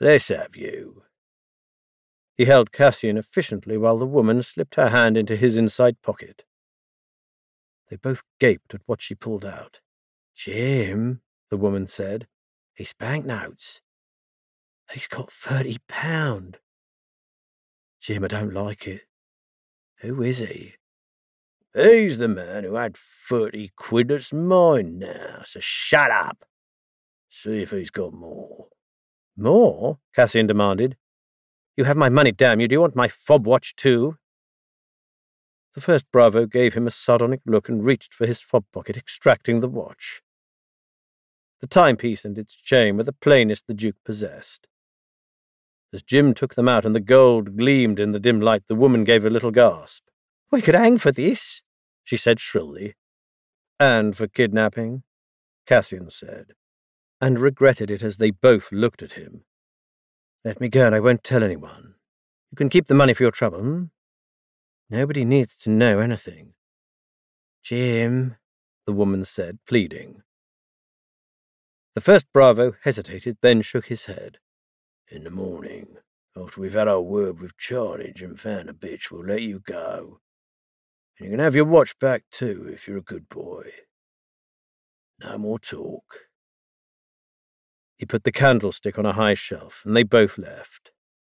Let's have you. He held Cassian efficiently while the woman slipped her hand into his inside pocket. They both gaped at what she pulled out. Jim, the woman said, he's banknotes. He's got £30. Jim, I don't like it. Who is he? He's the man who had 30 quid that's mine now, so shut up. See if he's got more. More? Cassian demanded. You have my money, damn you. Do you want my fob watch too? The first bravo gave him a sardonic look and reached for his fob pocket, extracting the watch. The timepiece and its chain were the plainest the Duke possessed. As Jim took them out and the gold gleamed in the dim light, the woman gave a little gasp. We could hang for this, she said shrilly. And for kidnapping, Cassian said, and regretted it as they both looked at him. Let me go and I won't tell anyone. You can keep the money for your trouble, Nobody needs to know anything. Jim, the woman said, pleading. The first bravo hesitated, then shook his head. In the morning, after we've had our word with Charnage and found a bitch, we'll let you go. And you can have your watch back too, if you're a good boy. No more talk. He put the candlestick on a high shelf, and they both left.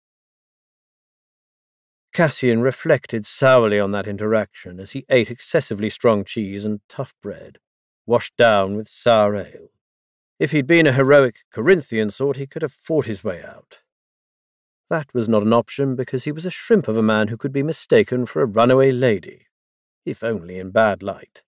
Cassian reflected sourly on that interaction as he ate excessively strong cheese and tough bread, washed down with sour ale. If he'd been a heroic Corinthian sort, he could have fought his way out. That was not an option because he was a shrimp of a man who could be mistaken for a runaway lady, if only in bad light.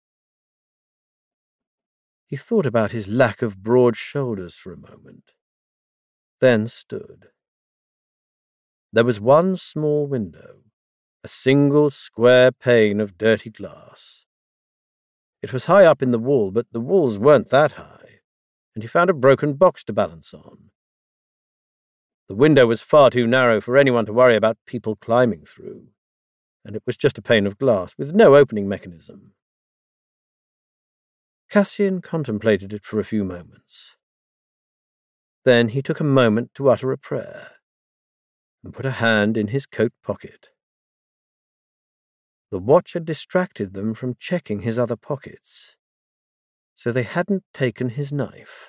He thought about his lack of broad shoulders for a moment, then stood. There was one small window, a single square pane of dirty glass. It was high up in the wall, but the walls weren't that high, and he found a broken box to balance on. The window was far too narrow for anyone to worry about people climbing through, and it was just a pane of glass with no opening mechanism. Cassian contemplated it for a few moments. Then he took a moment to utter a prayer and put a hand in his coat pocket. The watch had distracted them from checking his other pockets, so they hadn't taken his knife.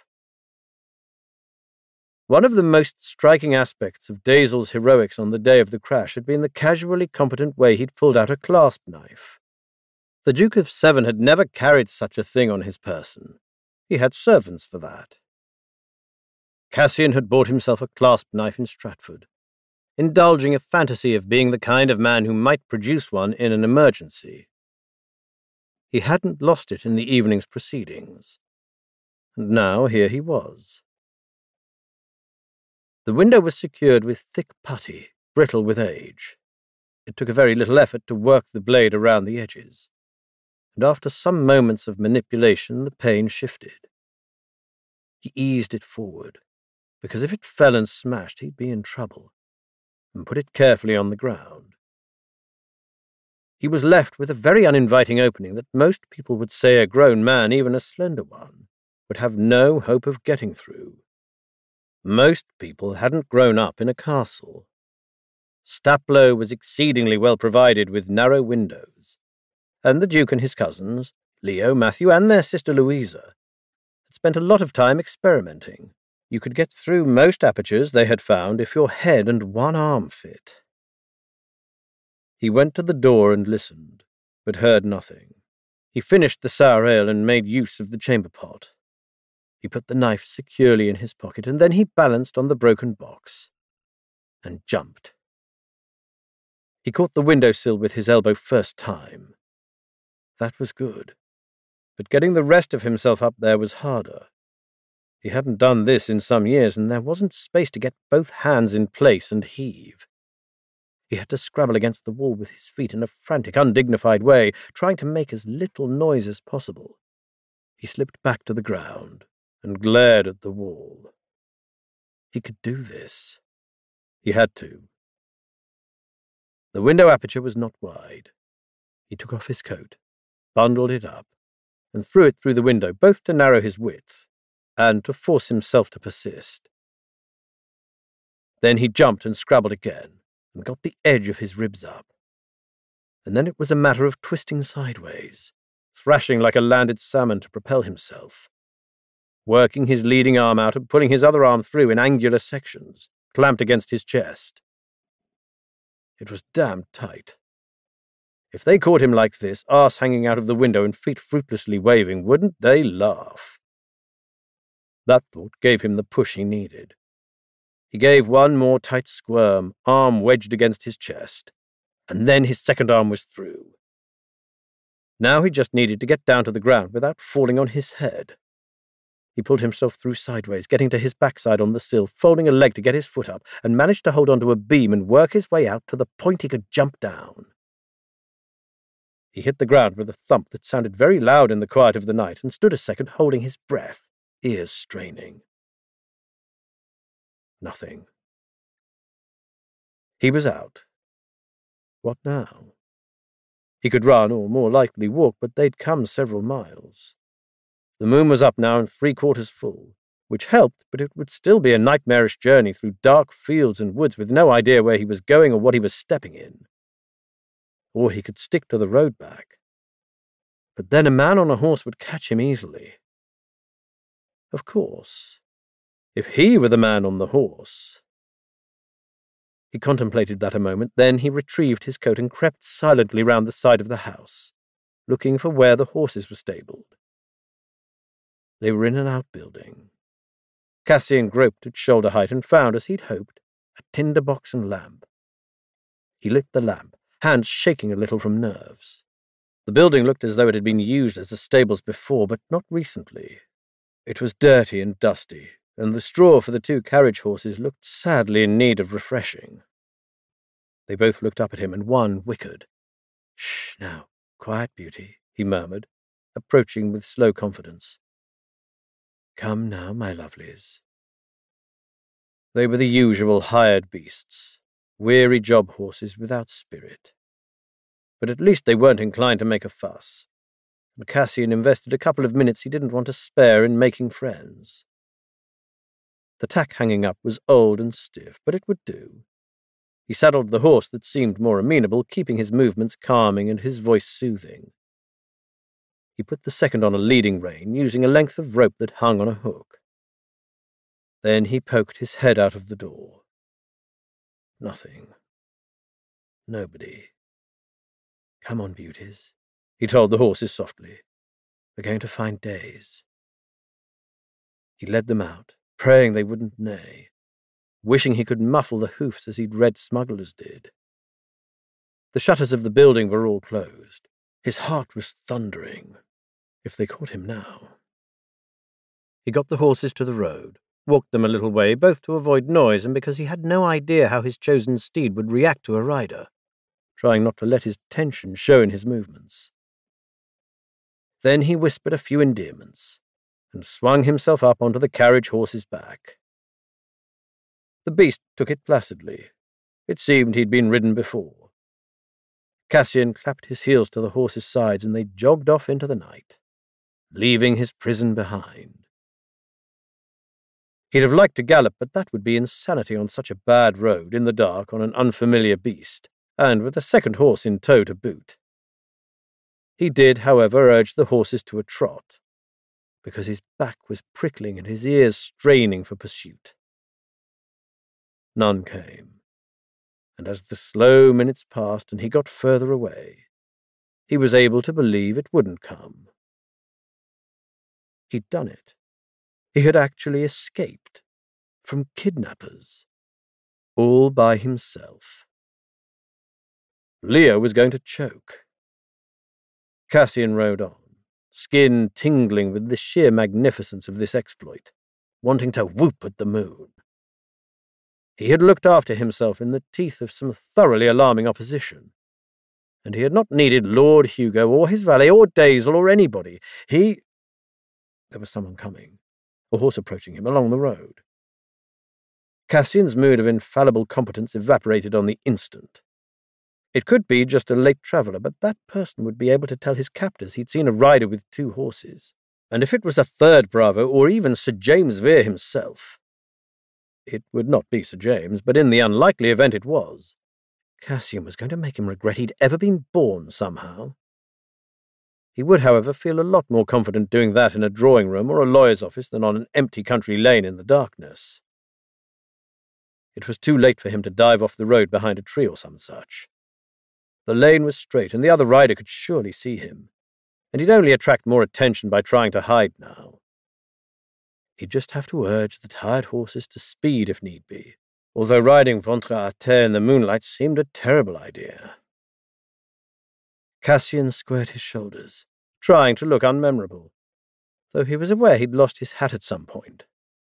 One of the most striking aspects of Daisel's heroics on the day of the crash had been the casually competent way he'd pulled out a clasp knife. The Duke of Severn had never carried such a thing on his person. He had servants for that. Cassian had bought himself a clasp knife in Stratford, indulging a fantasy of being the kind of man who might produce one in an emergency. He hadn't lost it in the evening's proceedings, and now here he was. The window was secured with thick putty, brittle with age. It took a very little effort to work the blade around the edges, and after some moments of manipulation the pane shifted. He eased it forward, because if it fell and smashed he'd be in trouble, and put it carefully on the ground. He was left with a very uninviting opening that most people would say a grown man, even a slender one, would have no hope of getting through. Most people hadn't grown up in a castle. Staplow was exceedingly well provided with narrow windows, and the Duke and his cousins, Leo, Matthew, and their sister Louisa, had spent a lot of time experimenting. You could get through most apertures they had found if your head and one arm fit. He went to the door and listened, but heard nothing. He finished the sour ale and made use of the chamber pot. He put the knife securely in his pocket, and then he balanced on the broken box and jumped. He caught the windowsill with his elbow first time. That was good, but getting the rest of himself up there was harder. He hadn't done this in some years, and there wasn't space to get both hands in place and heave. He had to scrabble against the wall with his feet in a frantic, undignified way, trying to make as little noise as possible. He slipped back to the ground and glared at the wall. He could do this. He had to. The window aperture was not wide. He took off his coat, bundled it up, and threw it through the window, both to narrow his width and to force himself to persist. Then he jumped and scrabbled again, and got the edge of his ribs up. And then it was a matter of twisting sideways, thrashing like a landed salmon to propel himself, working his leading arm out and pulling his other arm through in angular sections, clamped against his chest. It was damned tight. If they caught him like this, arse hanging out of the window and feet fruitlessly waving, wouldn't they laugh? That thought gave him the push he needed. He gave one more tight squirm, arm wedged against his chest, and then his second arm was through. Now he just needed to get down to the ground without falling on his head. He pulled himself through sideways, getting to his backside on the sill, folding a leg to get his foot up, and managed to hold onto a beam and work his way out to the point he could jump down. He hit the ground with a thump that sounded very loud in the quiet of the night and stood a second holding his breath, ears straining. Nothing. He was out. What now? He could run, or more likely walk, but they'd come several miles. The moon was up now and 3/4 full, which helped, but it would still be a nightmarish journey through dark fields and woods with no idea where he was going or what he was stepping in. Or he could stick to the road back. But then a man on a horse would catch him easily. Of course, if he were the man on the horse. He contemplated that a moment, then he retrieved his coat and crept silently round the side of the house, looking for where the horses were stabled. They were in an outbuilding. Cassian groped at shoulder height and found, as he'd hoped, a tinder box and lamp. He lit the lamp, hands shaking a little from nerves. The building looked as though it had been used as a stables before, but not recently. It was dirty and dusty, and the straw for the 2 carriage horses looked sadly in need of refreshing. They both looked up at him, and one whickered. "Shh, now, quiet, beauty," he murmured, approaching with slow confidence. "Come now, my lovelies." They were the usual hired beasts, weary job horses without spirit. But at least they weren't inclined to make a fuss, and Cassian invested a couple of minutes he didn't want to spare in making friends. The tack hanging up was old and stiff, but it would do. He saddled the horse that seemed more amenable, keeping his movements calming and his voice soothing. He put the second on a leading rein, using a length of rope that hung on a hook. Then he poked his head out of the door. Nothing. Nobody. "Come on, beauties," he told the horses softly. "We're going to find days." He led them out, praying they wouldn't neigh, wishing he could muffle the hoofs as he'd read smugglers did. The shutters of the building were all closed. His heart was thundering. If they caught him now. He got the horses to the road, walked them a little way, both to avoid noise and because he had no idea how his chosen steed would react to a rider, trying not to let his tension show in his movements. Then he whispered a few endearments and swung himself up onto the carriage horse's back. The beast took it placidly. It seemed he'd been ridden before. Cassian clapped his heels to the horse's sides and they jogged off into the night, leaving his prison behind. He'd have liked to gallop, but that would be insanity on such a bad road, in the dark, on an unfamiliar beast, and with a second horse in tow to boot. He did, however, urge the horses to a trot, because his back was prickling and his ears straining for pursuit. None came, and as the slow minutes passed and he got further away, he was able to believe it wouldn't come. He'd done it. He had actually escaped from kidnappers, all by himself. Leo was going to choke. Cassian rode on, skin tingling with the sheer magnificence of this exploit, wanting to whoop at the moon. He had looked after himself in the teeth of some thoroughly alarming opposition, and he had not needed Lord Hugo or his valet or Daisel or anybody. There was someone coming, a horse approaching him along the road. Cassian's mood of infallible competence evaporated on the instant. It could be just a late traveller, but that person would be able to tell his captors he'd seen a rider with 2 horses, and if it was a third bravo or even Sir James Vere himself, It would not be Sir James, but in the unlikely event it was, Cassian was going to make him regret he'd ever been born somehow. He would, however, feel a lot more confident doing that in a drawing room or a lawyer's office than on an empty country lane in the darkness. It was too late for him to dive off the road behind a tree or some such. The lane was straight, and the other rider could surely see him, and he'd only attract more attention by trying to hide now. He'd just have to urge the tired horses to speed if need be, although riding ventre à terre in the moonlight seemed a terrible idea. Cassian squared his shoulders, trying to look unmemorable, though he was aware he'd lost his hat at some point.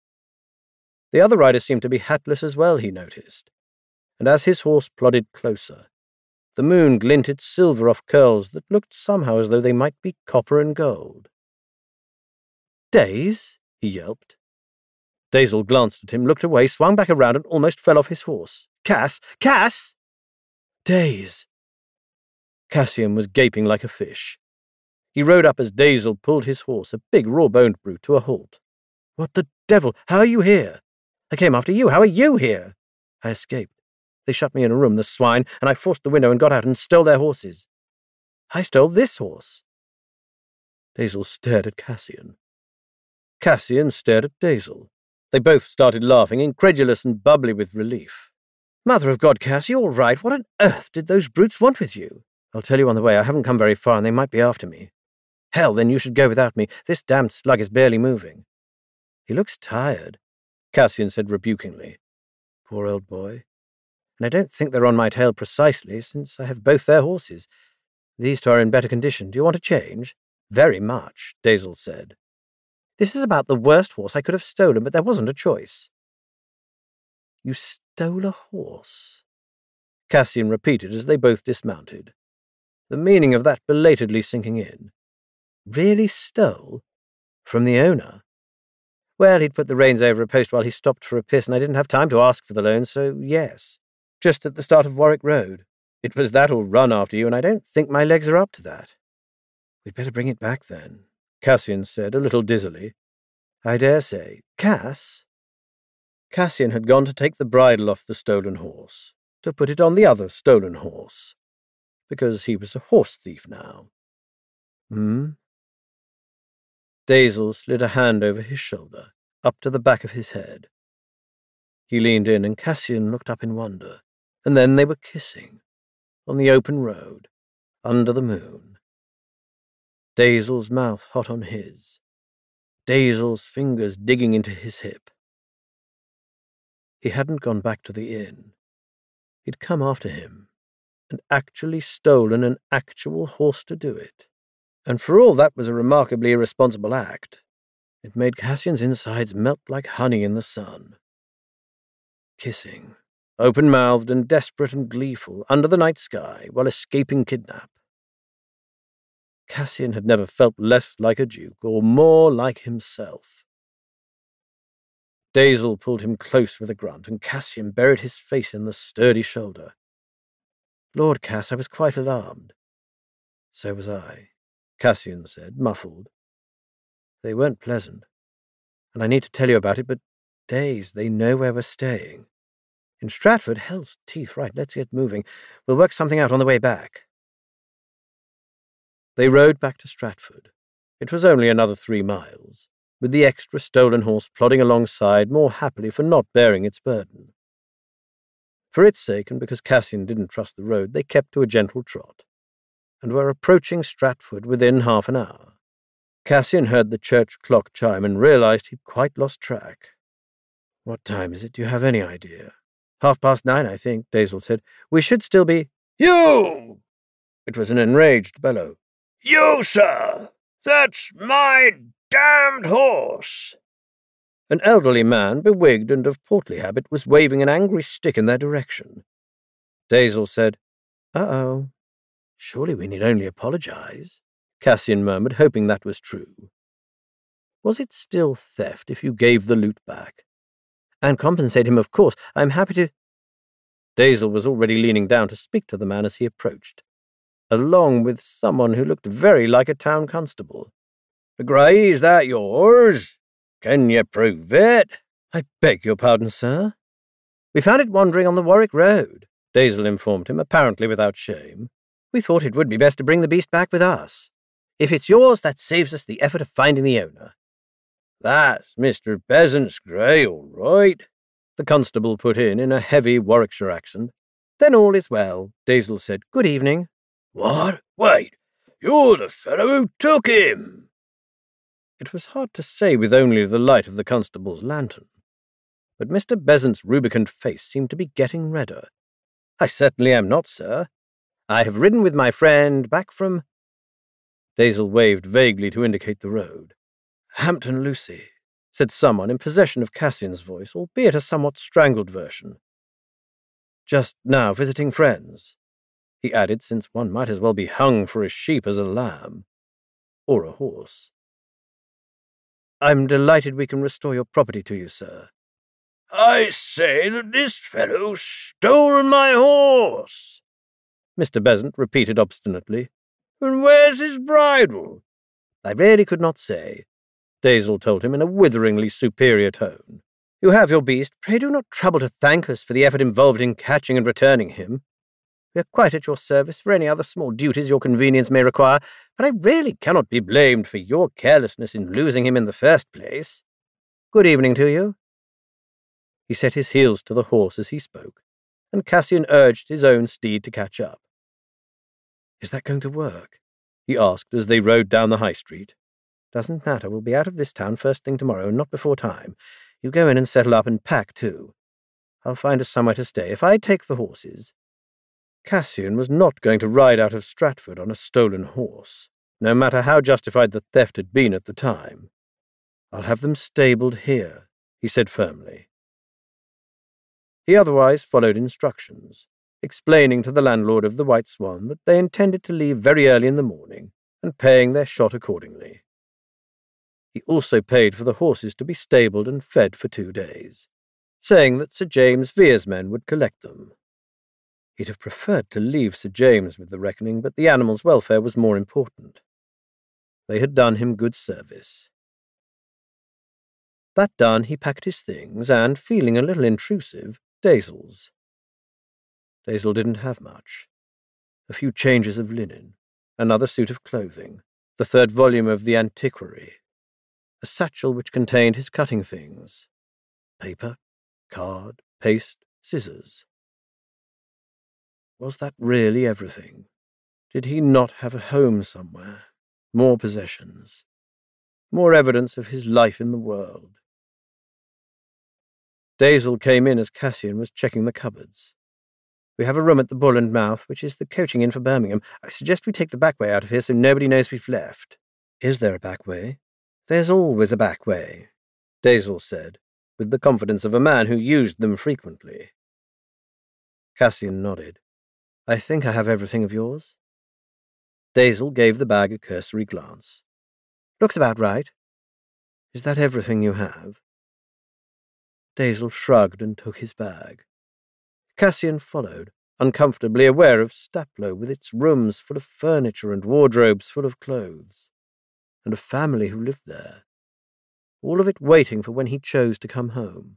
The other rider seemed to be hatless as well, he noticed, and as his horse plodded closer, the moon glinted silver off curls that looked somehow as though they might be copper and gold. "Days?" he yelped. Dazel glanced at him, looked away, swung back around, and almost fell off his horse. "Cass! Cass!" "Days!" Cassian was gaping like a fish. He rode up as Dazel pulled his horse, a big raw-boned brute, to a halt. "What the devil? How are you here?" "I came after you. How are you here?" "I escaped. They shut me in a room, the swine, and I forced the window and got out and stole their horses." "I stole this horse." Dazel stared at Cassian. Cassian stared at Dazel. They both started laughing, incredulous and bubbly with relief. "Mother of God, Cass, you all right? What on earth did those brutes want with you?" "I'll tell you on the way. I haven't come very far, and they might be after me." "Hell, then you should go without me. This damned slug is barely moving." "He looks tired," Cassian said rebukingly. "Poor old boy. And I don't think they're on my tail precisely, since I have both their horses. These two are in better condition. Do you want to change?" "Very much," Dazel said. "This is about the worst horse I could have stolen, but there wasn't a choice." "You stole a horse?" Cassian repeated as they both dismounted, the meaning of that belatedly sinking in. Really stole? From the owner? Well, he'd put the reins over a post while he stopped for a piss, and I didn't have time to ask for the loan, so yes. Just at the start of Warwick Road. It was that or run after you, and I don't think my legs are up to that." "We'd better bring it back, then," Cassian said, a little dizzily. "I dare say. Cass?" Cassian had gone to take the bridle off the stolen horse, to put it on the other stolen horse, because he was a horse thief now. Dazel slid a hand over his shoulder, up to the back of his head. He leaned in, and Cassian looked up in wonder, and then they were kissing, on the open road, under the moon. Dazel's mouth hot on his, Dazel's fingers digging into his hip. He hadn't gone back to the inn. He'd come after him, and actually stolen an actual horse to do it. And for all that was a remarkably irresponsible act, it made Cassian's insides melt like honey in the sun. Kissing, open-mouthed and desperate and gleeful, under the night sky, while escaping kidnap. Cassian had never felt less like a duke, or more like himself. Dazel pulled him close with a grunt, and Cassian buried his face in the sturdy shoulder. "Lord, Cass, I was quite alarmed." "So was I," Cassian said, muffled. "They weren't pleasant, and I need to tell you about it, but Days, they know where we're staying. In Stratford, hell's teeth. Right, let's get moving. We'll work something out on the way back." They rode back to Stratford. It was only another 3 miles, with the extra stolen horse plodding alongside more happily for not bearing its burden. For its sake, and because Cassian didn't trust the road, they kept to a gentle trot, and were approaching Stratford within half an hour. Cassian heard the church clock chime and realized he'd quite lost track. "What time is it? Do you have any idea?" 9:30, I think," Dazel said. "We should still be—" "You!" It was an enraged bellow. "You, sir! That's my damned horse!" An elderly man, bewigged and of portly habit, was waving an angry stick in their direction. Dazel said, "Uh-oh. Surely we need only apologize," Cassian murmured, hoping that was true. Was it still theft if you gave the loot back? "And compensate him, of course. I'm happy to—" Dazel was already leaning down to speak to the man as he approached, along with someone who looked very like a town constable. "Gray, is that yours? Can you prove it?" I beg your pardon, sir. We found it wandering on the Warwick Road, Daisel informed him, apparently without shame. We thought it would be best to bring the beast back with us. If it's yours, that saves us the effort of finding the owner. That's Mr. Besant's grey, all right, the constable put in a heavy Warwickshire accent. Then all is well, Daisel said. Good evening. What? Wait, you're the fellow who took him. It was hard to say with only the light of the constable's lantern, but Mr. Besant's rubicund face seemed to be getting redder. I certainly am not, sir. I have ridden with my friend back from... Daisel waved vaguely to indicate the road. Hampton Lucy, said someone in possession of Cassian's voice, albeit a somewhat strangled version. Just now visiting friends, he added, since one might as well be hung for a sheep as a lamb. Or a horse. I'm delighted we can restore your property to you, sir. I say that this fellow stole my horse, Mr. Besant repeated obstinately. And where's his bridle? I really could not say, Daisel told him in a witheringly superior tone. You have your beast. Pray do not trouble to thank us for the effort involved in catching and returning him. We are quite at your service for any other small duties your convenience may require, but I really cannot be blamed for your carelessness in losing him in the first place. Good evening to you. He set his heels to the horse as he spoke, and Cassian urged his own steed to catch up. Is that going to work? He asked as they rode down the high street. Doesn't matter, we'll be out of this town first thing tomorrow, not before time. You go in and settle up and pack, too. I'll find us somewhere to stay if I take the horses. Cassian was not going to ride out of Stratford on a stolen horse, no matter how justified the theft had been at the time. I'll have them stabled here, he said firmly. He otherwise followed instructions, explaining to the landlord of the White Swan that they intended to leave very early in the morning, and paying their shot accordingly. He also paid for the horses to be stabled and fed for 2 days, saying that Sir James Vere's men would collect them. He'd have preferred to leave Sir James with the reckoning, but the animals' welfare was more important. They had done him good service. That done, he packed his things and, feeling a little intrusive, Daisel's. Daisel didn't have much. A few changes of linen, another suit of clothing, the 3rd volume of the Antiquary, a satchel which contained his cutting things, paper, card, paste, scissors. Was that really everything? Did he not have a home somewhere, more possessions, more evidence of his life in the world? Daisel came in as Cassian was checking the cupboards. We have a room at the Bull and Mouth, which is the coaching inn for Birmingham. I suggest we take the back way out of here so nobody knows we've left. Is there a back way? There's always a back way, Daisel said, with the confidence of a man who used them frequently. Cassian nodded. I think I have everything of yours. Daisel gave the bag a cursory glance. Looks about right. Is that everything you have? Daisel shrugged and took his bag. Cassian followed, uncomfortably aware of Staplow with its rooms full of furniture and wardrobes full of clothes, and a family who lived there, all of it waiting for when he chose to come home.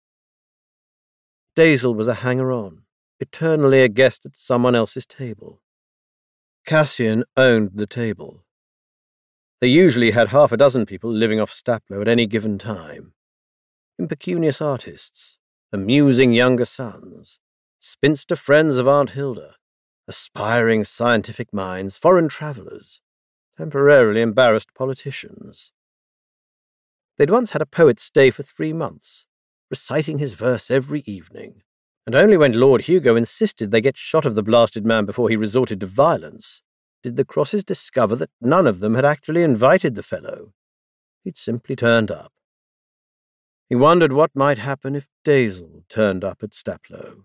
Daisel was a hanger-on, eternally a guest at someone else's table. Cassian owned the table. They usually had 6 people living off Staplow at any given time. Impecunious artists, amusing younger sons, spinster friends of Aunt Hilda, aspiring scientific minds, foreign travellers, temporarily embarrassed politicians. They'd once had a poet stay for 3 months, reciting his verse every evening, and only when Lord Hugo insisted they get shot of the blasted man before he resorted to violence did the Crosses discover that none of them had actually invited the fellow. He'd simply turned up. He wondered what might happen if Daisel turned up at Staplow.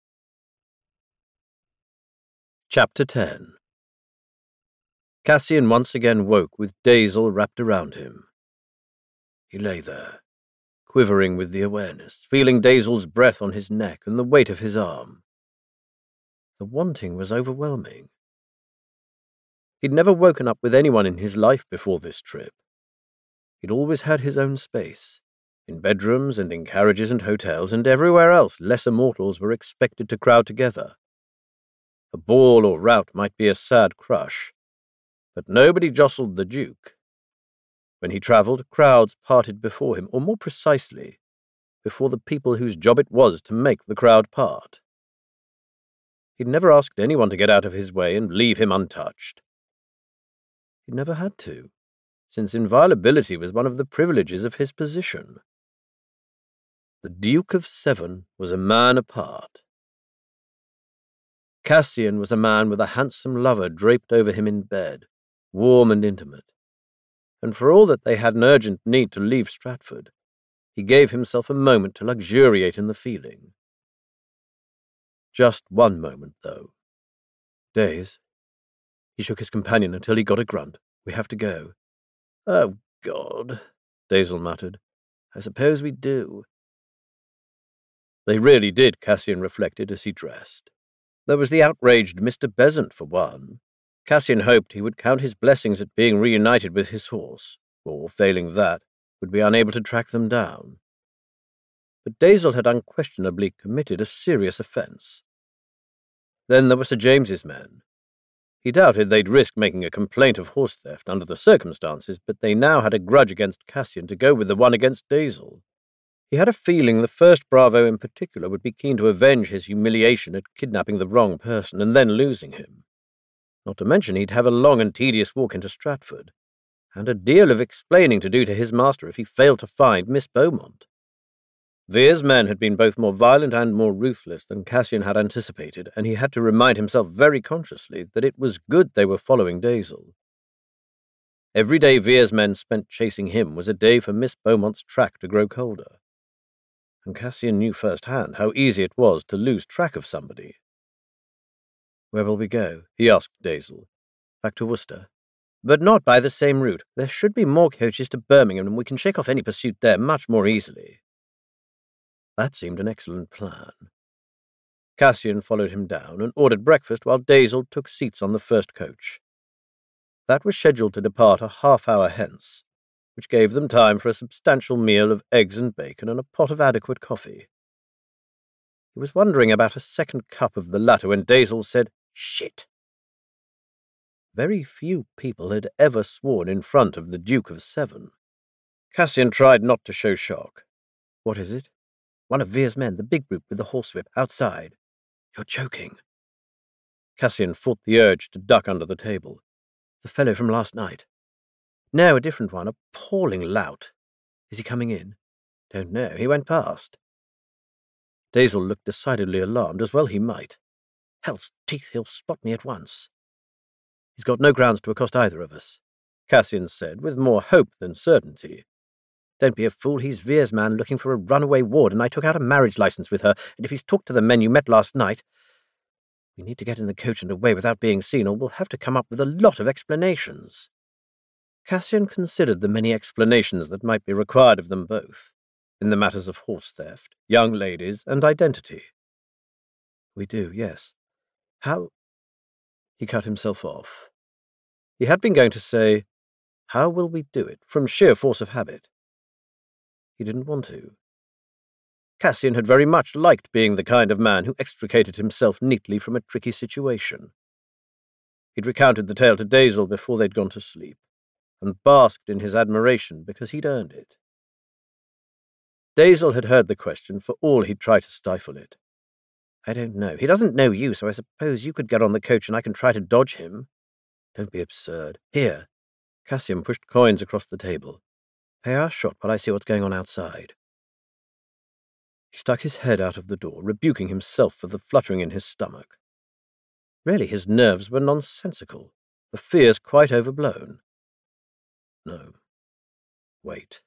Chapter 10. Cassian once again woke with Daisel wrapped around him. He lay there, quivering with the awareness, feeling Daisel's breath on his neck and the weight of his arm. The wanting was overwhelming. He'd never woken up with anyone in his life before this trip. He'd always had his own space, In bedrooms and in carriages and hotels and everywhere else lesser mortals were expected to crowd together. A ball or rout might be a sad crush, but nobody jostled the Duke. When he travelled, crowds parted before him, or more precisely, before the people whose job it was to make the crowd part. He'd never asked anyone to get out of his way and leave him untouched. He'd never had to, since inviolability was one of the privileges of his position. The Duke of Severn was a man apart. Cassian was a man with a handsome lover draped over him in bed, warm and intimate, and for all that they had an urgent need to leave Stratford, he gave himself a moment to luxuriate in the feeling. Just one moment, though. Days. He shook his companion until he got a grunt. We have to go. Oh, God, Daisel muttered. I suppose we do. They really did, Cassian reflected as he dressed. There was the outraged Mr. Besant, for one. Cassian hoped he would count his blessings at being reunited with his horse, or, failing that, would be unable to track them down. But Daisel had unquestionably committed a serious offence. Then there were Sir James's men. He doubted they'd risk making a complaint of horse theft under the circumstances, but they now had a grudge against Cassian to go with the one against Daisel. He had a feeling the first Bravo in particular would be keen to avenge his humiliation at kidnapping the wrong person and then losing him. Not to mention he'd have a long and tedious walk into Stratford, and a deal of explaining to do to his master if he failed to find Miss Beaumont. Vere's men had been both more violent and more ruthless than Cassian had anticipated, and he had to remind himself very consciously that it was good they were following Daisel. Every day Vere's men spent chasing him was a day for Miss Beaumont's track to grow colder. And Cassian knew firsthand how easy it was to lose track of somebody. Where will we go? He asked Daisel. Back to Worcester. But not by the same route. There should be more coaches to Birmingham, and we can shake off any pursuit there much more easily. That seemed an excellent plan. Cassian followed him down and ordered breakfast while Daisel took seats on the first coach. That was scheduled to depart a half-hour hence, which gave them time for a substantial meal of eggs and bacon and a pot of adequate coffee. He was wondering about a second cup of the latter when Daisel said, "Shit." Very few people had ever sworn in front of the Duke of Severn. Cassian tried not to show shock. What is it? One of Vere's men, the big brute with the horsewhip, outside. You're joking. Cassian fought the urge to duck under the table. The fellow from last night. No, a different one, appalling lout. Is he coming in? Don't know, he went past. Daisel looked decidedly alarmed, as well he might. Hell's teeth, he'll spot me at once. He's got no grounds to accost either of us, Cassian said, with more hope than certainty. Don't be a fool, he's Vere's man looking for a runaway ward, and I took out a marriage license with her, and if he's talked to the men you met last night... We need to get in the coach and away without being seen, or we'll have to come up with a lot of explanations. Cassian considered the many explanations that might be required of them both, in the matters of horse theft, young ladies, and identity. We do, yes. How... He cut himself off. He had been going to say, how will we do it, from sheer force of habit. He didn't want to. Cassian had very much liked being the kind of man who extricated himself neatly from a tricky situation. He'd recounted the tale to Daisel before they'd gone to sleep, and basked in his admiration because he'd earned it. Daisel had heard the question for all he'd tried to stifle it. I don't know. He doesn't know you, so I suppose you could get on the coach and I can try to dodge him. Don't be absurd. Here. Cassian pushed coins across the table. Pay our shot while I see what's going on outside. He stuck his head out of the door, rebuking himself for the fluttering in his stomach. Really, his nerves were nonsensical, the fears quite overblown. No. Wait.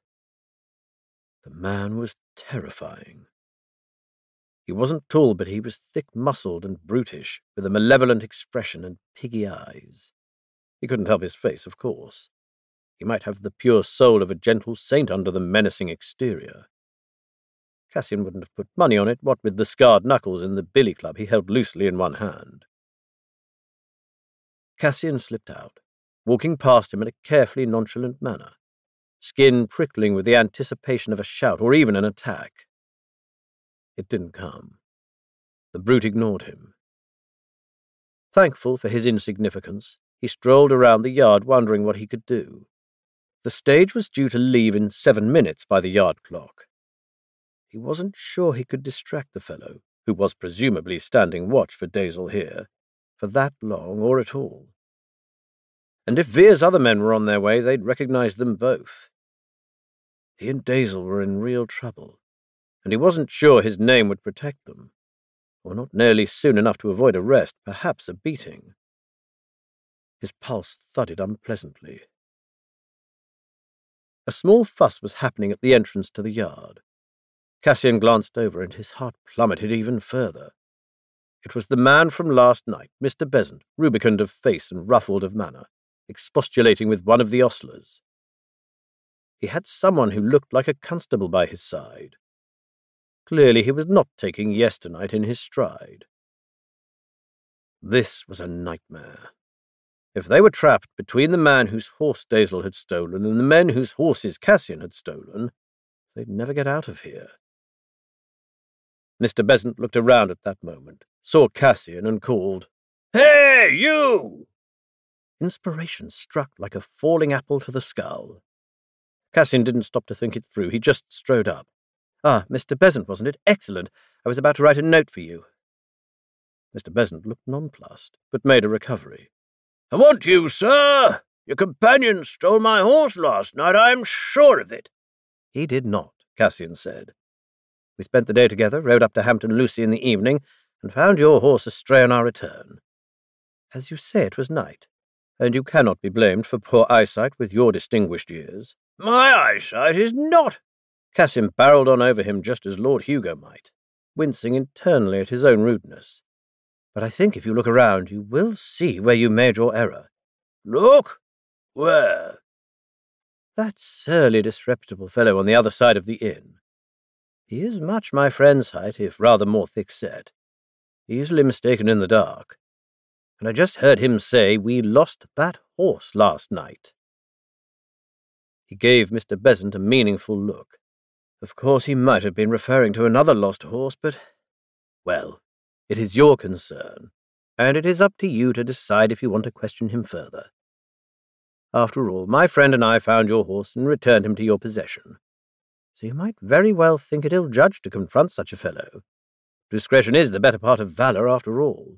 The man was terrifying. He wasn't tall, but he was thick-muscled and brutish, with a malevolent expression and piggy eyes. He couldn't help his face, of course. He might have the pure soul of a gentle saint under the menacing exterior. Cassian wouldn't have put money on it, what with the scarred knuckles and the billy club he held loosely in one hand. Cassian slipped out, walking past him in a carefully nonchalant manner, skin prickling with the anticipation of a shout or even an attack. It didn't come. The brute ignored him. Thankful for his insignificance, he strolled around the yard wondering what he could do. The stage was due to leave in 7 minutes by the yard clock. He wasn't sure he could distract the fellow, who was presumably standing watch for Dazel here, for that long or at all. And if Vere's other men were on their way, they'd recognize them both. He and Dazel were in real trouble, and he wasn't sure his name would protect them, or not nearly soon enough to avoid arrest, perhaps a beating. His pulse thudded unpleasantly. A small fuss was happening at the entrance to the yard. Cassian glanced over, and his heart plummeted even further. It was the man from last night, Mr. Besant, rubicund of face and ruffled of manner, expostulating with one of the ostlers. He had someone who looked like a constable by his side. Clearly he was not taking yesternight in his stride. This was a nightmare. If they were trapped between the man whose horse Dazel had stolen and the men whose horses Cassian had stolen, they'd never get out of here. Mr. Besant looked around at that moment, saw Cassian, and called, "Hey, you!" Inspiration struck like a falling apple to the skull. Cassian didn't stop to think it through. He just strode up. "Ah, Mr. Besant, wasn't it? Excellent. I was about to write a note for you." Mr. Besant looked nonplussed, but made a recovery. "I want you, sir. Your companion stole my horse last night, I am sure of it." "He did not," Cassian said. "We spent the day together, rode up to Hampton Lucy in the evening, and found your horse astray on our return. As you say, it was night, and you cannot be blamed for poor eyesight with your distinguished years." "My eyesight is not—" Cassian barreled on over him just as Lord Hugo might, wincing internally at his own rudeness. "But I think if you look around, you will see where you made your error." "Look? Where?" "That surly, disreputable fellow on the other side of the inn. He is much my friend's height, if rather more thick-set. Easily mistaken in the dark. And I just heard him say we lost that horse last night." He gave Mr. Besant a meaningful look. Of course he might have been referring to another lost horse, but, well, it is your concern, and it is up to you to decide if you want to question him further. After all, my friend and I found your horse and returned him to your possession, so you might very well think it ill-judged to confront such a fellow. Discretion is the better part of valour, after all."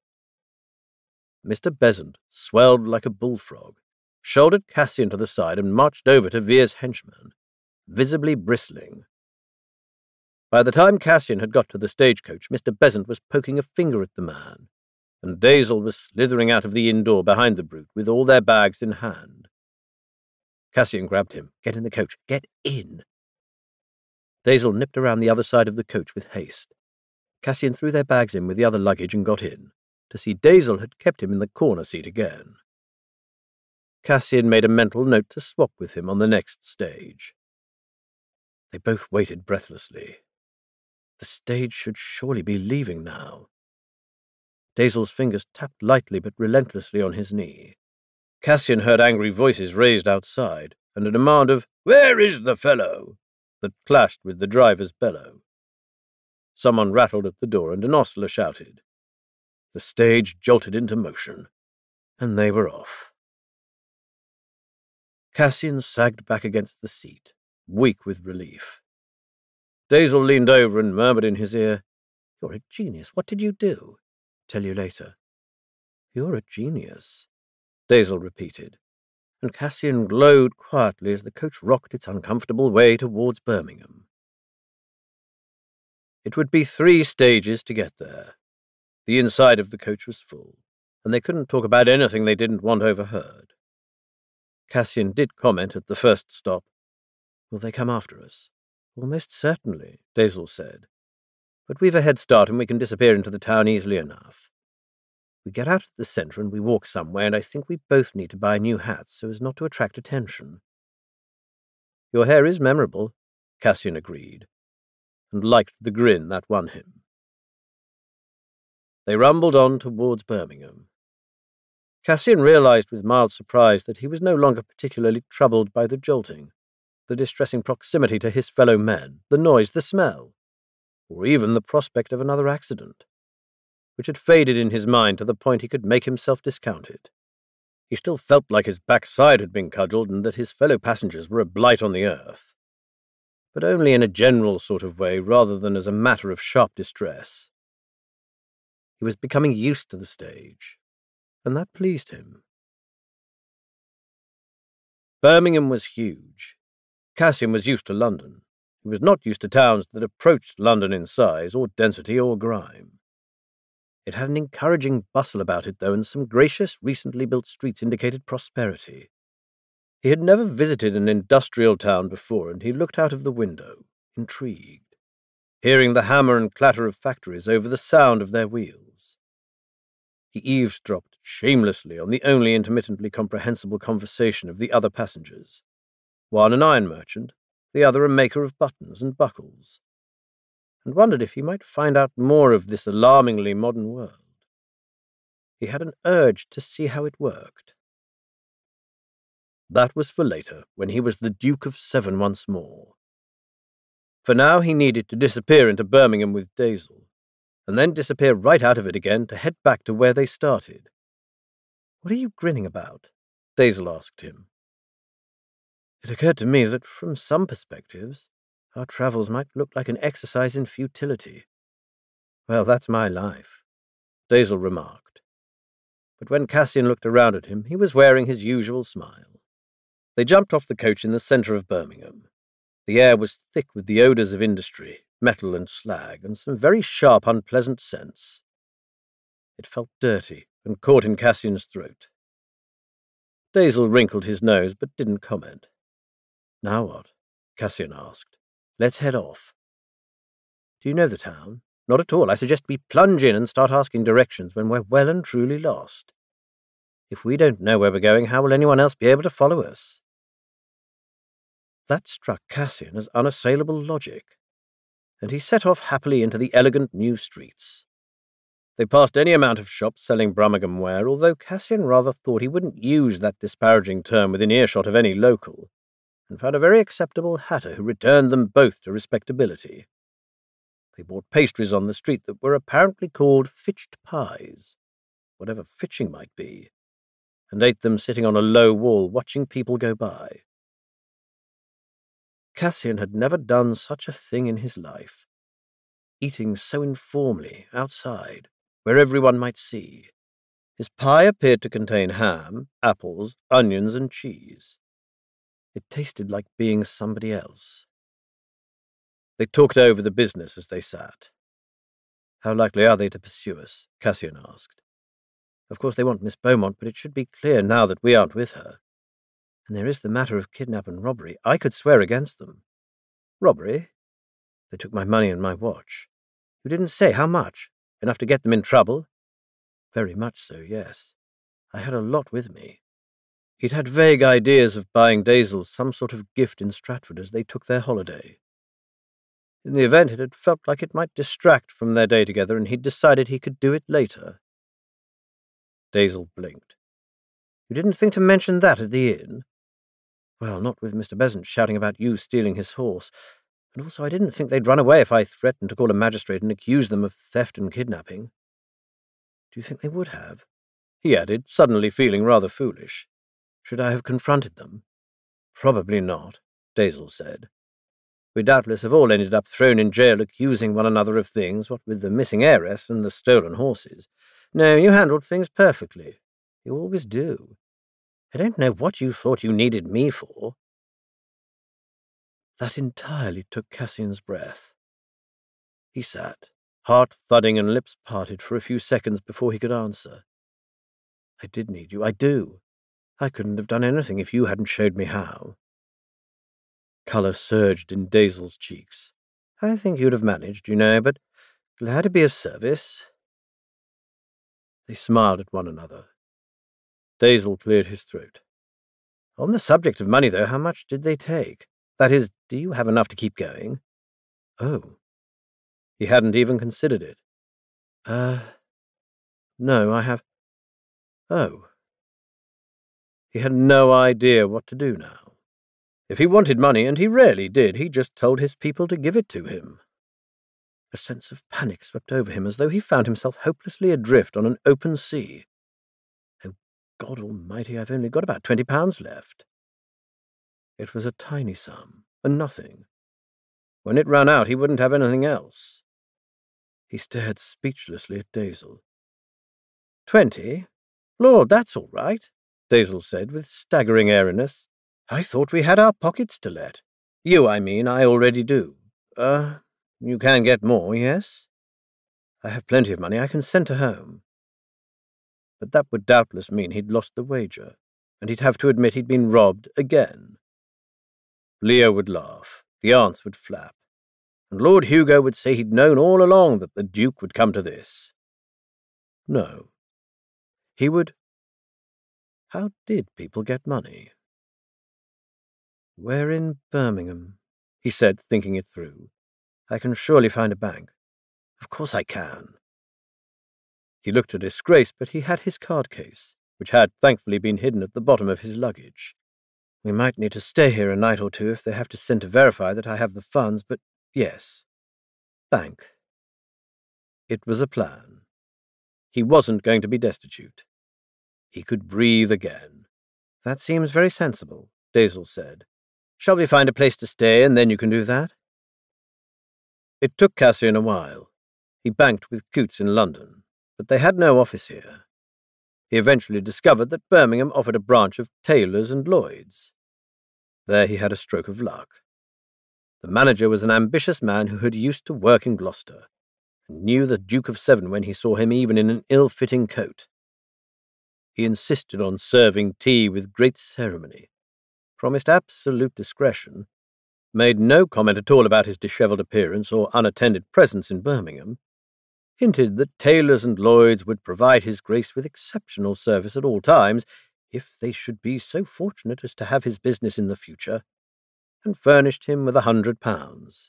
Mr. Besant swelled like a bullfrog, shouldered Cassian to the side, and marched over to Vere's henchman, visibly bristling. By the time Cassian had got to the stagecoach, Mr. Besant was poking a finger at the man, and Dazel was slithering out of the inn door behind the brute with all their bags in hand. Cassian grabbed him. "Get in the coach. Get in!" Dazel nipped around the other side of the coach with haste. Cassian threw their bags in with the other luggage and got in, to see Dazel had kept him in the corner seat again. Cassian made a mental note to swap with him on the next stage. They both waited breathlessly. The stage should surely be leaving now. Dazel's fingers tapped lightly but relentlessly on his knee. Cassian heard angry voices raised outside, and a demand of "Where is the fellow?" that clashed with the driver's bellow. Someone rattled at the door, and an ostler shouted. The stage jolted into motion, and they were off. Cassian sagged back against the seat, weak with relief. Dazel leaned over and murmured in his ear, "You're a genius. What did you do?" "Tell you later." "You're a genius," Dazel repeated, and Cassian glowed quietly as the coach rocked its uncomfortable way towards Birmingham. It would be 3 stages to get there. The inside of the coach was full, and they couldn't talk about anything they didn't want overheard. Cassian did comment at the first stop. "Will they come after us?" "Almost certainly," Dazel said. "But we've a head start and we can disappear into the town easily enough. We get out at the centre and we walk somewhere, and I think we both need to buy new hats so as not to attract attention." "Your hair is memorable," Cassian agreed, and liked the grin that won him. They rumbled on towards Birmingham. Cassian realized with mild surprise that he was no longer particularly troubled by the jolting. the distressing proximity to his fellow men, the noise, the smell, or even the prospect of another accident, which had faded in his mind to the point he could make himself discount it. He still felt like his backside had been cudgelled and that his fellow passengers were a blight on the earth, but only in a general sort of way rather than as a matter of sharp distress. He was becoming used to the stage, and that pleased him. Birmingham was huge. Cassian was used to London. He was not used to towns that approached London in size or density or grime. It had an encouraging bustle about it, though, and some gracious, recently built streets indicated prosperity. He had never visited an industrial town before, and he looked out of the window, intrigued, hearing the hammer and clatter of factories over the sound of their wheels. He eavesdropped shamelessly on the only intermittently comprehensible conversation of the other passengers, one an iron merchant, the other a maker of buttons and buckles, and wondered if he might find out more of this alarmingly modern world. He had an urge to see how it worked. That was for later, when he was the Duke of Severn once more. For now he needed to disappear into Birmingham with Daisel, and then disappear right out of it again to head back to where they started. "What are you grinning about?" Daisel asked him. It occurred to me that from some perspectives, our travels might look like an exercise in futility. "Well, that's my life," Daisel remarked. But when Cassian looked around at him, he was wearing his usual smile. They jumped off the coach in the centre of Birmingham. The air was thick with the odours of industry, metal and slag, and some very sharp, unpleasant scents. It felt dirty and caught in Cassian's throat. Daisel wrinkled his nose but didn't comment. "Now what?" Cassian asked. "Let's head off." "Do you know the town?" "Not at all. I suggest we plunge in and start asking directions when we're well and truly lost. If we don't know where we're going, how will anyone else be able to follow us?" That struck Cassian as unassailable logic, and he set off happily into the elegant new streets. They passed any amount of shops selling Brummagem ware, although Cassian rather thought he wouldn't use that disparaging term within earshot of any local, and found a very acceptable hatter who returned them both to respectability. They bought pastries on the street that were apparently called fitched pies, whatever fitching might be, and ate them sitting on a low wall watching people go by. Cassian had never done such a thing in his life, eating so informally, outside, where everyone might see. His pie appeared to contain ham, apples, onions, and cheese. It tasted like being somebody else. They talked over the business as they sat. "How likely are they to pursue us?" Cassian asked. "Of course they want Miss Beaumont, but it should be clear now that we aren't with her. And there is the matter of kidnap and robbery. I could swear against them." "Robbery?" "They took my money and my watch." "You didn't say how much? Enough to get them in trouble?" "Very much so, yes. I had a lot with me." He'd had vague ideas of buying Daisel some sort of gift in Stratford as they took their holiday. In the event, it had felt like it might distract from their day together, and he'd decided he could do it later. Daisel blinked. "You didn't think to mention that at the inn?" "Well, not with Mr. Besant shouting about you stealing his horse. And also I didn't think they'd run away if I threatened to call a magistrate and accuse them of theft and kidnapping." "Do you think they would have?" he added, suddenly feeling rather foolish. "Should I have confronted them?" "Probably not," Daisel said. "We doubtless have all ended up thrown in jail accusing one another of things, what with the missing heiress and the stolen horses. No, you handled things perfectly. You always do. I don't know what you thought you needed me for." That entirely took Cassian's breath. He sat, heart thudding and lips parted for a few seconds before he could answer. "I did need you, I do. I couldn't have done anything if you hadn't showed me how." Colour surged in Daisel's cheeks. "I think you'd have managed, you know, but glad to be of service." They smiled at one another. Daisel cleared his throat. "On the subject of money, though, how much did they take? That is, do you have enough to keep going?" "Oh." He hadn't even considered it. No, I have... Oh." He had no idea what to do now. If he wanted money, and he rarely did, he just told his people to give it to him. A sense of panic swept over him, as though he found himself hopelessly adrift on an open sea. Oh, God Almighty, I've only got about £20 left. It was a tiny sum, a nothing. When it ran out, he wouldn't have anything else. He stared speechlessly at Daisel. 20? Lord, that's all right, Daisel said with staggering airiness. I thought we had our pockets to let. You, I mean, I already do. You can get more, yes? I have plenty of money I can send to home. But that would doubtless mean he'd lost the wager, and he'd have to admit he'd been robbed again. Leo would laugh, the aunts would flap, and Lord Hugo would say he'd known all along that the Duke would come to this. No. He would... How did people get money? We're in Birmingham, he said, thinking it through. I can surely find a bank. Of course I can. He looked at his Grace, but he had his card case, which had thankfully been hidden at the bottom of his luggage. We might need to stay here a night or two if they have to send to verify that I have the funds, but yes. Bank. It was a plan. He wasn't going to be destitute. He could breathe again. That seems very sensible, Daisel said. Shall we find a place to stay, and then you can do that? It took Cassian a while. He banked with Coutts in London, but they had no office here. He eventually discovered that Birmingham offered a branch of Taylor's and Lloyd's. There he had a stroke of luck. The manager was an ambitious man who had used to work in Gloucester, and knew the Duke of Severn when he saw him even in an ill-fitting coat. He insisted on serving tea with great ceremony, promised absolute discretion, made no comment at all about his dishevelled appearance or unattended presence in Birmingham, hinted that Taylor's and Lloyd's would provide his Grace with exceptional service at all times, if they should be so fortunate as to have his business in the future, and furnished him with £100.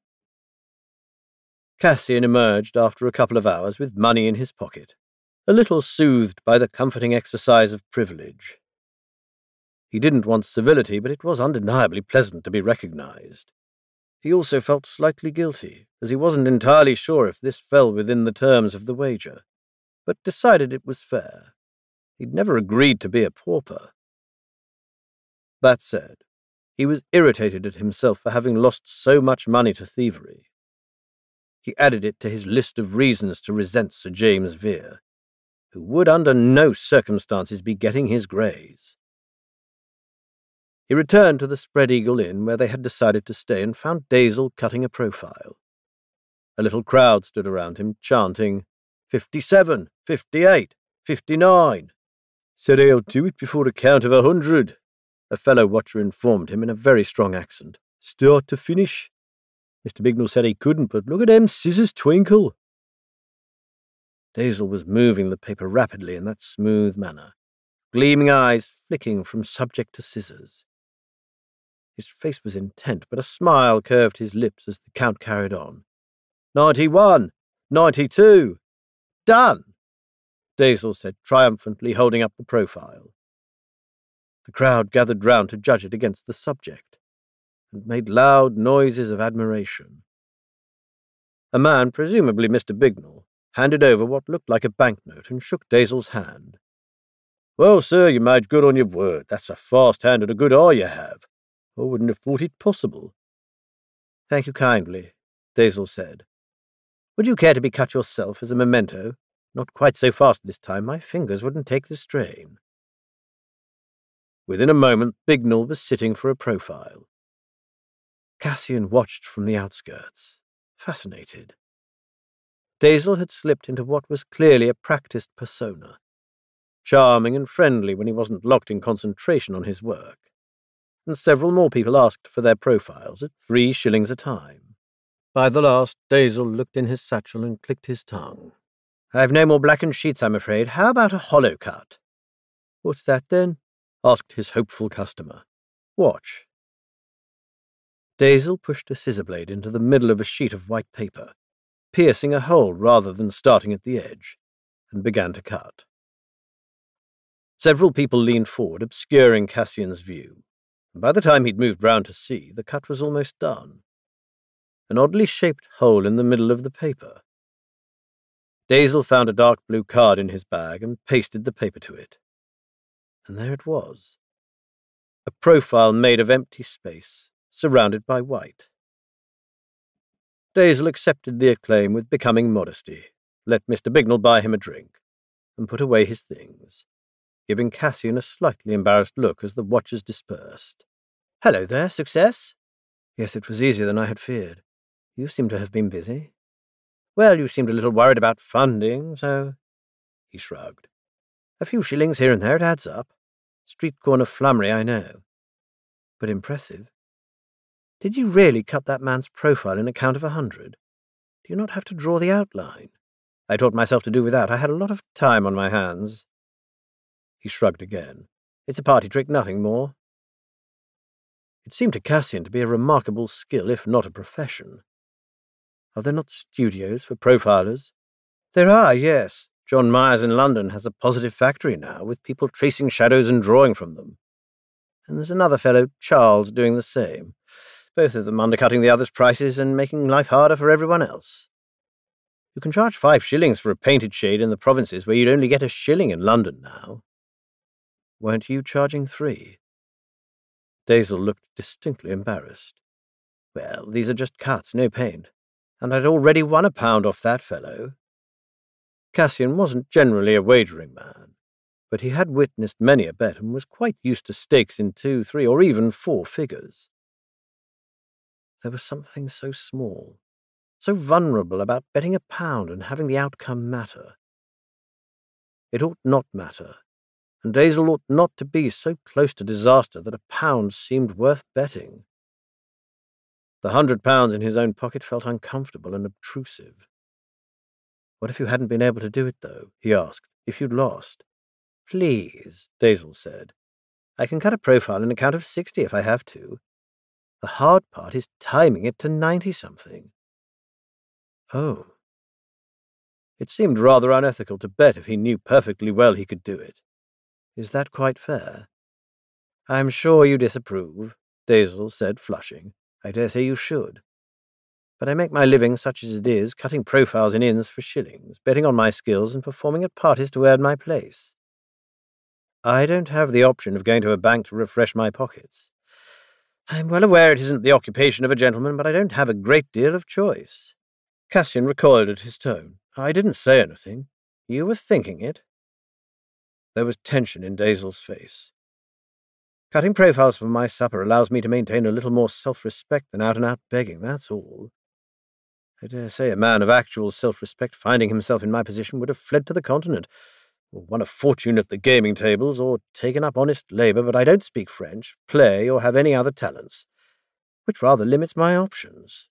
Cassian emerged after a couple of hours with money in his pocket, a little soothed by the comforting exercise of privilege. He didn't want civility, but it was undeniably pleasant to be recognized. He also felt slightly guilty, as he wasn't entirely sure if this fell within the terms of the wager, but decided it was fair. He'd never agreed to be a pauper. That said, he was irritated at himself for having lost so much money to thievery. He added it to his list of reasons to resent Sir James Vere, who would under no circumstances be getting his grays. He returned to the Spread Eagle Inn where they had decided to stay and found Daisel cutting a profile. A little crowd stood around him, chanting, 57, 58, 59. Said I'll do it before a count of 100, a fellow watcher informed him in a very strong accent. Start to finish. Mr. Bignell said he couldn't, but look at them scissors twinkle. Daisel was moving the paper rapidly in that smooth manner, gleaming eyes flicking from subject to scissors. His face was intent, but a smile curved his lips as the count carried on. 91, 92. Done, Daisel said triumphantly, holding up the profile. The crowd gathered round to judge it against the subject, and made loud noises of admiration. A man, presumably Mr. Bignell, handed over what looked like a banknote and shook Daisel's hand. Well, sir, you made good on your word. That's a fast hand and a good eye you have. I wouldn't have thought it possible. Thank you kindly, Daisel said. Would you care to be cut yourself as a memento? Not quite so fast this time. My fingers wouldn't take the strain. Within a moment, Bignell was sitting for a profile. Cassian watched from the outskirts, fascinated. Daisel had slipped into what was clearly a practised persona, charming and friendly when he wasn't locked in concentration on his work, and several more people asked for their profiles at 3 shillings a time. By the last, Daisel looked in his satchel and clicked his tongue. I've no more blackened sheets, I'm afraid. How about a hollow cut? What's that, then? Asked his hopeful customer. Watch. Daisel pushed a scissor blade into the middle of a sheet of white paper, piercing a hole rather than starting at the edge, and began to cut. Several people leaned forward, obscuring Cassian's view, and by the time he'd moved round to see, the cut was almost done. An oddly shaped hole in the middle of the paper. Daisel found a dark blue card in his bag and pasted the paper to it. And there it was. A profile made of empty space, surrounded by white. Daisel accepted the acclaim with becoming modesty, let Mr. Bignell buy him a drink, and put away his things, giving Cassian a slightly embarrassed look as the watchers dispersed. "Hello there, success?" "Yes, it was easier than I had feared. You seem to have been busy." "Well, you seemed a little worried about funding, so—" He shrugged. "A few shillings here and there, it adds up. Street corner flummery, I know. But impressive. Did you really cut that man's profile in a count of 100? Do you not have to draw the outline? I taught myself to do without. I had a lot of time on my hands." He shrugged again. "It's a party trick, nothing more." It seemed to Cassian to be a remarkable skill, if not a profession. Are there not studios for profilers? There are, yes. John Myers in London has a positive factory now, with people tracing shadows and drawing from them. And there's another fellow, Charles, doing the same. Both of them undercutting the other's prices and making life harder for everyone else. You can charge 5 shillings for a painted shade in the provinces where you'd only get a shilling in London now. Weren't you charging 3? Daisel looked distinctly embarrassed. Well, these are just cuts, no paint. And I'd already won £1 off that fellow. Cassian wasn't generally a wagering man, but he had witnessed many a bet and was quite used to stakes in 2, 3, or even 4 figures. There was something so small, so vulnerable about betting £1 and having the outcome matter. It ought not matter, and Daisel ought not to be so close to disaster that £1 seemed worth betting. The £100 in his own pocket felt uncomfortable and obtrusive. "What if you hadn't been able to do it, though?" he asked. "If you'd lost?" "Please," Daisel said. "I can cut a profile in a count of 60 if I have to. The hard part is timing it to 90-something. Oh. It seemed rather unethical to bet if he knew perfectly well he could do it. Is that quite fair?" "I'm sure you disapprove," Daisel said, flushing. "I dare say you should. But I make my living, such as it is, cutting profiles in inns for shillings, betting on my skills and performing at parties to earn my place. I don't have the option of going to a bank to refresh my pockets. I'm well aware it isn't the occupation of a gentleman, but I don't have a great deal of choice." Cassian recoiled at his tone. "I didn't say anything. You were thinking it." There was tension in Daisel's face. "Cutting profiles for my supper allows me to maintain a little more self-respect than out-and-out begging, that's all. I dare say a man of actual self-respect finding himself in my position would have fled to the continent, or won a fortune at the gaming tables, or taken up honest labour, but I don't speak French, play, or have any other talents, which rather limits my options."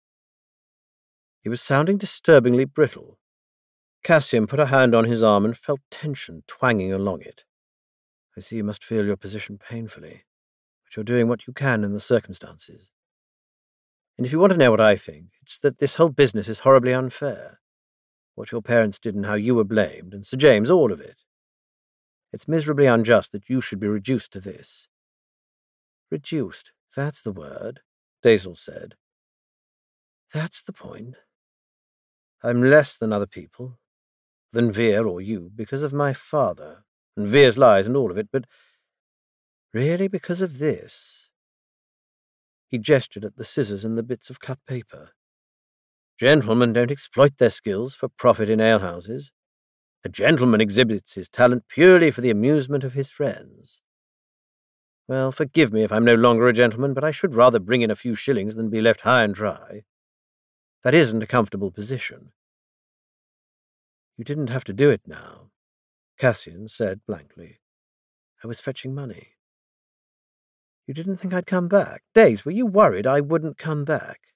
He was sounding disturbingly brittle. Cassian put a hand on his arm and felt tension twanging along it. "I see you must feel your position painfully, but you're doing what you can in the circumstances. And if you want to know what I think, it's that this whole business is horribly unfair. What your parents did and how you were blamed, and Sir James, all of it. It's miserably unjust that you should be reduced to this." "Reduced, that's the word," Daisel said. "That's the point. I'm less than other people, than Vere or you, because of my father, and Vere's lies and all of it, but really because of this." He gestured at the scissors and the bits of cut paper. "Gentlemen don't exploit their skills for profit in alehouses. A gentleman exhibits his talent purely for the amusement of his friends. Well, forgive me if I'm no longer a gentleman, but I should rather bring in a few shillings than be left high and dry. That isn't a comfortable position." "You didn't have to do it now," Cassian said blankly. "I was fetching money." "You didn't think I'd come back? Days, were you worried I wouldn't come back?"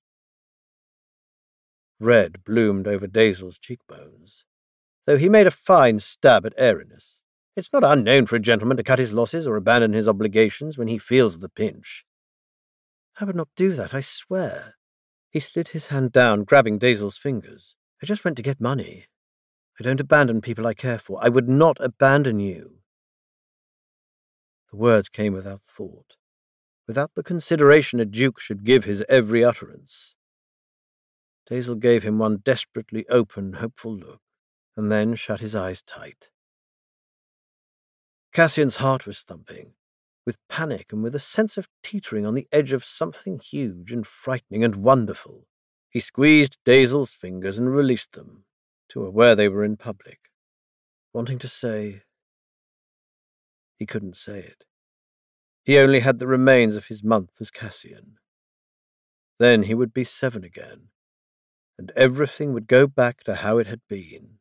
Red bloomed over Daisel's cheekbones, though he made a fine stab at airiness. It's not unknown for a gentleman to cut his losses or abandon his obligations when he feels the pinch. "I would not do that, I swear." He slid his hand down, grabbing Daisel's fingers. "I just went to get money. I don't abandon people I care for. I would not abandon you." The words came without thought. without the consideration a duke should give his every utterance. Daisel gave him one desperately open, hopeful look, and then shut his eyes tight. Cassian's heart was thumping, with panic and with a sense of teetering on the edge of something huge and frightening and wonderful. He squeezed Daisel's fingers and released them, to aware they were in public, wanting to say... He couldn't say it. He only had the remains of his month as Cassian. Then he would be 7 again, and everything would go back to how it had been.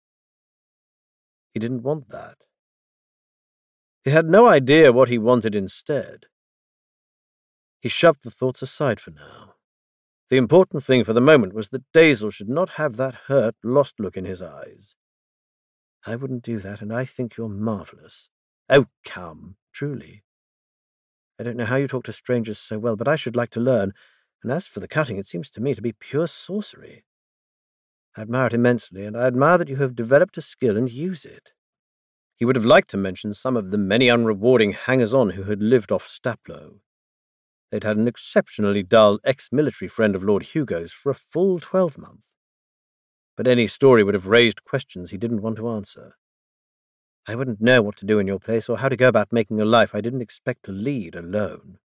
He didn't want that. He had no idea what he wanted instead. He shoved the thoughts aside for now. The important thing for the moment was that Daisel should not have that hurt, lost look in his eyes. I wouldn't do that, and I think you're marvellous. Oh, come, truly. I don't know how you talk to strangers so well, but I should like to learn, and as for the cutting, it seems to me to be pure sorcery. I admire it immensely, and I admire that you have developed a skill and use it. He would have liked to mention some of the many unrewarding hangers-on who had lived off Staplow. They'd had an exceptionally dull ex-military friend of Lord Hugo's for a full 12-month. But any story would have raised questions he didn't want to answer. I wouldn't know what to do in your place or how to go about making a life I didn't expect to lead alone.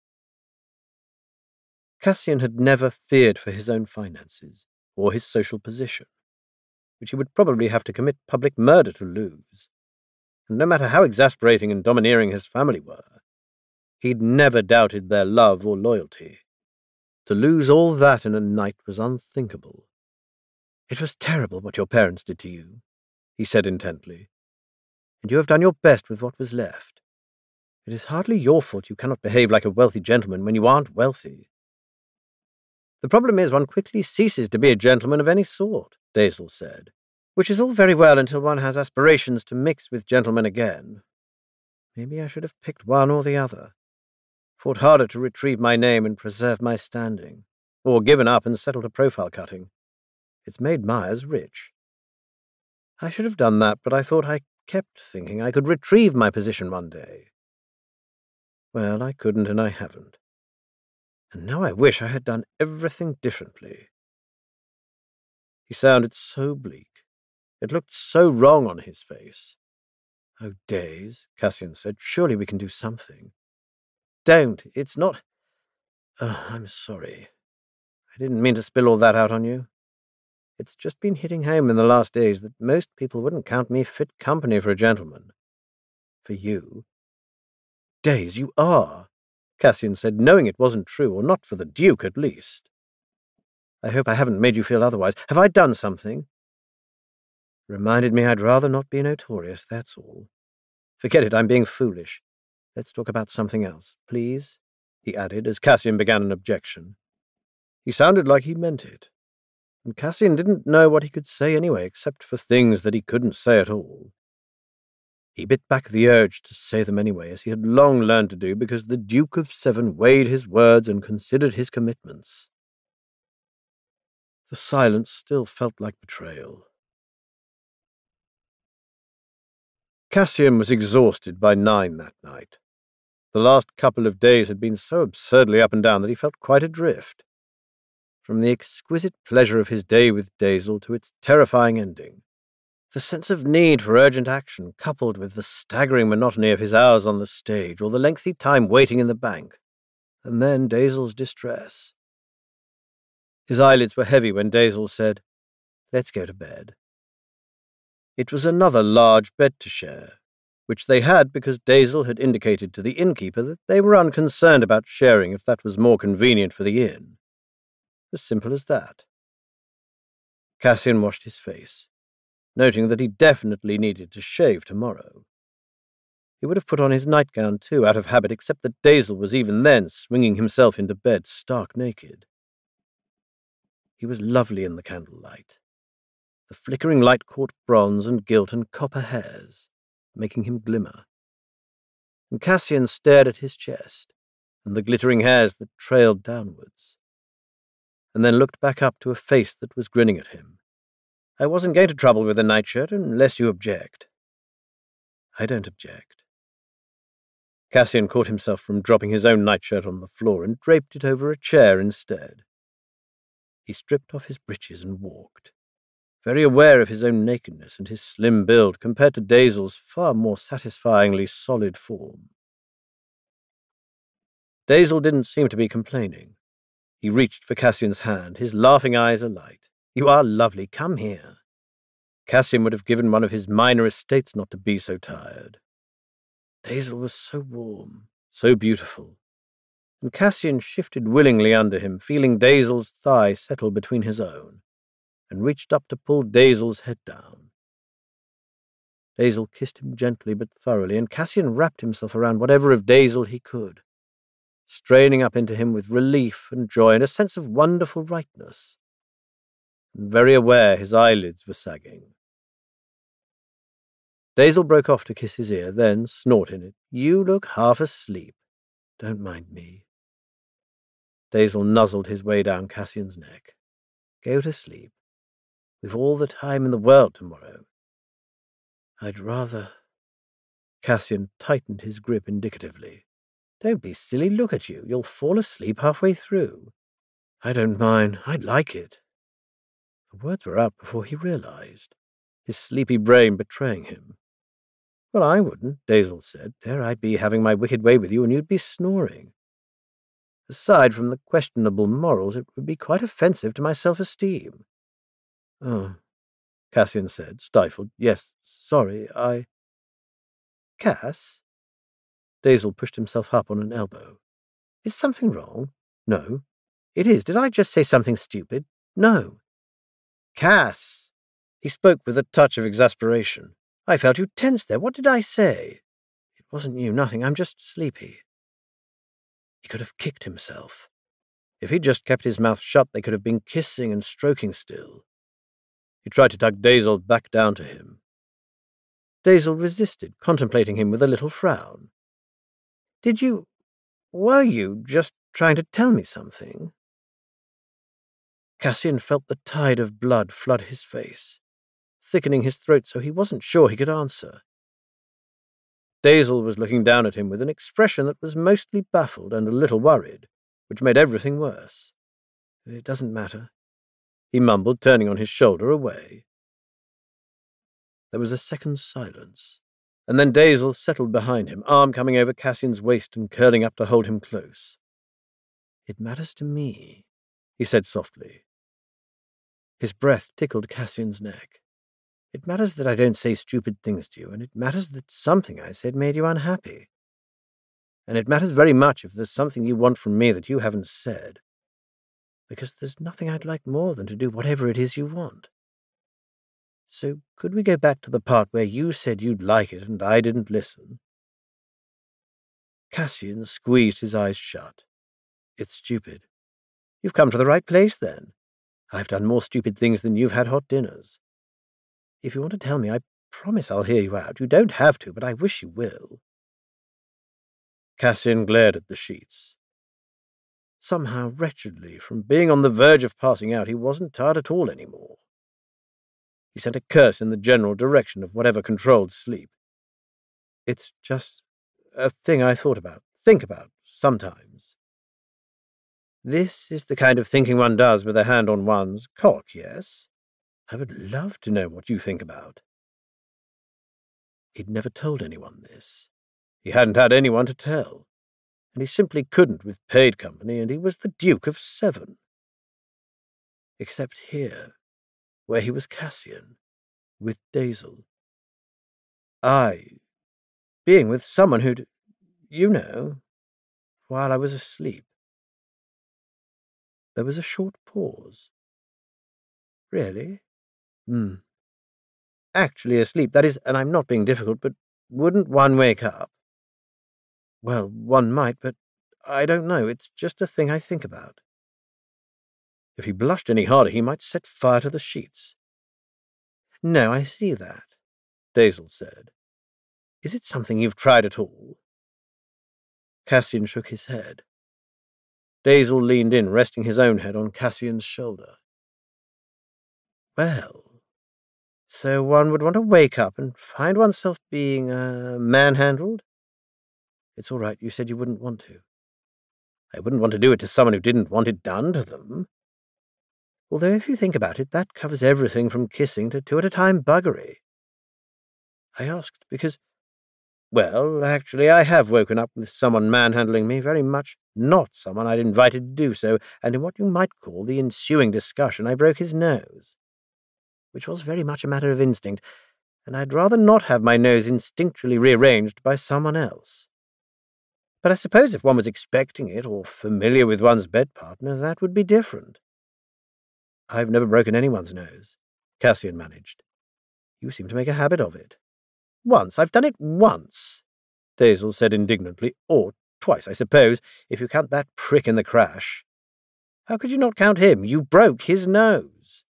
Cassian had never feared for his own finances or his social position, which he would probably have to commit public murder to lose. And no matter how exasperating and domineering his family were, he'd never doubted their love or loyalty. To lose all that in a night was unthinkable. It was terrible what your parents did to you, he said intently, and you have done your best with what was left. It is hardly your fault you cannot behave like a wealthy gentleman when you aren't wealthy. The problem is one quickly ceases to be a gentleman of any sort, Daisel said, which is all very well until one has aspirations to mix with gentlemen again. Maybe I should have picked one or the other, fought harder to retrieve my name and preserve my standing, or given up and settled to profile cutting. It's made Myers rich. I should have done that, but I thought I kept thinking I could retrieve my position one day. Well, I couldn't and I haven't. And now I wish I had done everything differently. He sounded so bleak. It looked so wrong on his face. Oh, Days, Cassian said, surely we can do something. Don't, it's not... Oh, I'm sorry. I didn't mean to spill all that out on you. It's just been hitting home in the last days that most people wouldn't count me fit company for a gentleman. For you. Days, you are, Cassian said, knowing it wasn't true, or not for the Duke at least. I hope I haven't made you feel otherwise. Have I done something? Reminded me I'd rather not be notorious, that's all. Forget it, I'm being foolish. Let's talk about something else, please, he added as Cassian began an objection. He sounded like he meant it. And Cassian didn't know what he could say anyway, except for things that he couldn't say at all. He bit back the urge to say them anyway, as he had long learned to do, because the Duke of Severn weighed his words and considered his commitments. The silence still felt like betrayal. Cassian was exhausted by 9 that night. The last couple of days had been so absurdly up and down that he felt quite adrift. From the exquisite pleasure of his day with Daisel to its terrifying ending, the sense of need for urgent action, coupled with the staggering monotony of his hours on the stage or the lengthy time waiting in the bank, and then Daisel's distress. His eyelids were heavy when Daisel said, "Let's go to bed." It was another large bed to share, which they had because Daisel had indicated to the innkeeper that they were unconcerned about sharing if that was more convenient for the inn. As simple as that. Cassian washed his face, noting that he definitely needed to shave tomorrow. He would have put on his nightgown too, out of habit, except that Daisel was even then swinging himself into bed stark naked. He was lovely in the candlelight. The flickering light caught bronze and gilt and copper hairs, making him glimmer. And Cassian stared at his chest and the glittering hairs that trailed downwards, and then looked back up to a face that was grinning at him. "I wasn't going to trouble with the nightshirt unless you object." "I don't object." Cassian caught himself from dropping his own nightshirt on the floor and draped it over a chair instead. He stripped off his breeches and walked, very aware of his own nakedness and his slim build compared to Daisel's far more satisfyingly solid form. Daisel didn't seem to be complaining. He reached for Cassian's hand, his laughing eyes alight. "You are lovely. Come here." Cassian would have given one of his minor estates not to be so tired. Daisel was so warm, so beautiful, and Cassian shifted willingly under him, feeling Daisel's thigh settle between his own, and reached up to pull Daisel's head down. Daisel kissed him gently but thoroughly, and Cassian wrapped himself around whatever of Daisel he could, straining up into him with relief and joy and a sense of wonderful rightness, and very aware his eyelids were sagging. Daisel broke off to kiss his ear, then snort in it. "You look half asleep. Don't mind me." Daisel nuzzled his way down Cassian's neck. "Go to sleep. We've all the time in the world tomorrow. I'd rather—" Cassian tightened his grip indicatively. "Don't be silly. Look at you. You'll fall asleep halfway through." "I don't mind. I'd like it." The words were out before he realized, his sleepy brain betraying him. "Well, I wouldn't," Daisel said. "There I'd be having my wicked way with you, and you'd be snoring. Aside from the questionable morals, it would be quite offensive to my self-esteem." "Oh," Cassian said, stifled. "Yes, sorry, I—" "Cass?" Daisel pushed himself up on an elbow. "Is something wrong?" "No." "It is. Did I just say something stupid?" "No." "Cass!" He spoke with a touch of exasperation. "I felt you tense there. What did I say?" "It wasn't you, nothing. I'm just sleepy." He could have kicked himself. If he'd just kept his mouth shut, they could have been kissing and stroking still. He tried to tug Daisel back down to him. Daisel resisted, contemplating him with a little frown. Were you just trying to tell me something?" Cassian felt the tide of blood flood his face, thickening his throat so he wasn't sure he could answer. Daisel was looking down at him with an expression that was mostly baffled and a little worried, which made everything worse. "It doesn't matter," he mumbled, turning on his shoulder away. There was a second's silence, and then Daisel settled behind him, arm coming over Cassian's waist and curling up to hold him close. "It matters to me," he said softly. His breath tickled Cassian's neck. "It matters that I don't say stupid things to you, and it matters that something I said made you unhappy. And it matters very much if there's something you want from me that you haven't said, because there's nothing I'd like more than to do whatever it is you want. So could we go back to the part where you said you'd like it and I didn't listen?" Cassian squeezed his eyes shut. "It's stupid. You've come to the right place, then. I've done more stupid things than you've had hot dinners. If you want to tell me, I promise I'll hear you out. You don't have to, but I wish you will." Cassian glared at the sheets. Somehow, wretchedly, from being on the verge of passing out, he wasn't tired at all anymore. He sent a curse in the general direction of whatever controlled sleep. "It's just a thing I think about, sometimes." "This is the kind of thinking one does with a hand on one's cock, yes? I would love to know what you think about." He'd never told anyone this. He hadn't had anyone to tell, and he simply couldn't with paid company, and he was the Duke of Severn. Except here, where he was Cassian, with Daisel. Being with someone who'd, while I was asleep. There was a short pause. "Really?" "Actually asleep, that is, and I'm not being difficult, but wouldn't one wake up?" "Well, one might, but I don't know. It's just a thing I think about." If he blushed any harder, he might set fire to the sheets. "No, I see that," Daisel said. "Is it something you've tried at all?" Cassian shook his head. Daisel leaned in, resting his own head on Cassian's shoulder. "Well, so one would want to wake up and find oneself being, manhandled?" It's all right. You said you wouldn't want to. I wouldn't want to do it to someone who didn't want it done to them. Although if you think about it, that covers everything from kissing to two-at-a-time buggery. I asked because, well, actually, I have woken up with someone manhandling me, very much not someone I'd invited to do so, and in what you might call the ensuing discussion I broke his nose, which was very much a matter of instinct, and I'd rather not have my nose instinctually rearranged by someone else. But I suppose if one was expecting it, or familiar with one's bed partner, that would be different. I've never broken anyone's nose, Cassian managed. You seem to make a habit of it. Once. I've done it once, Daisel said indignantly. Or twice, I suppose, if you count that prick in the crash. How could you not count him? You broke his nose.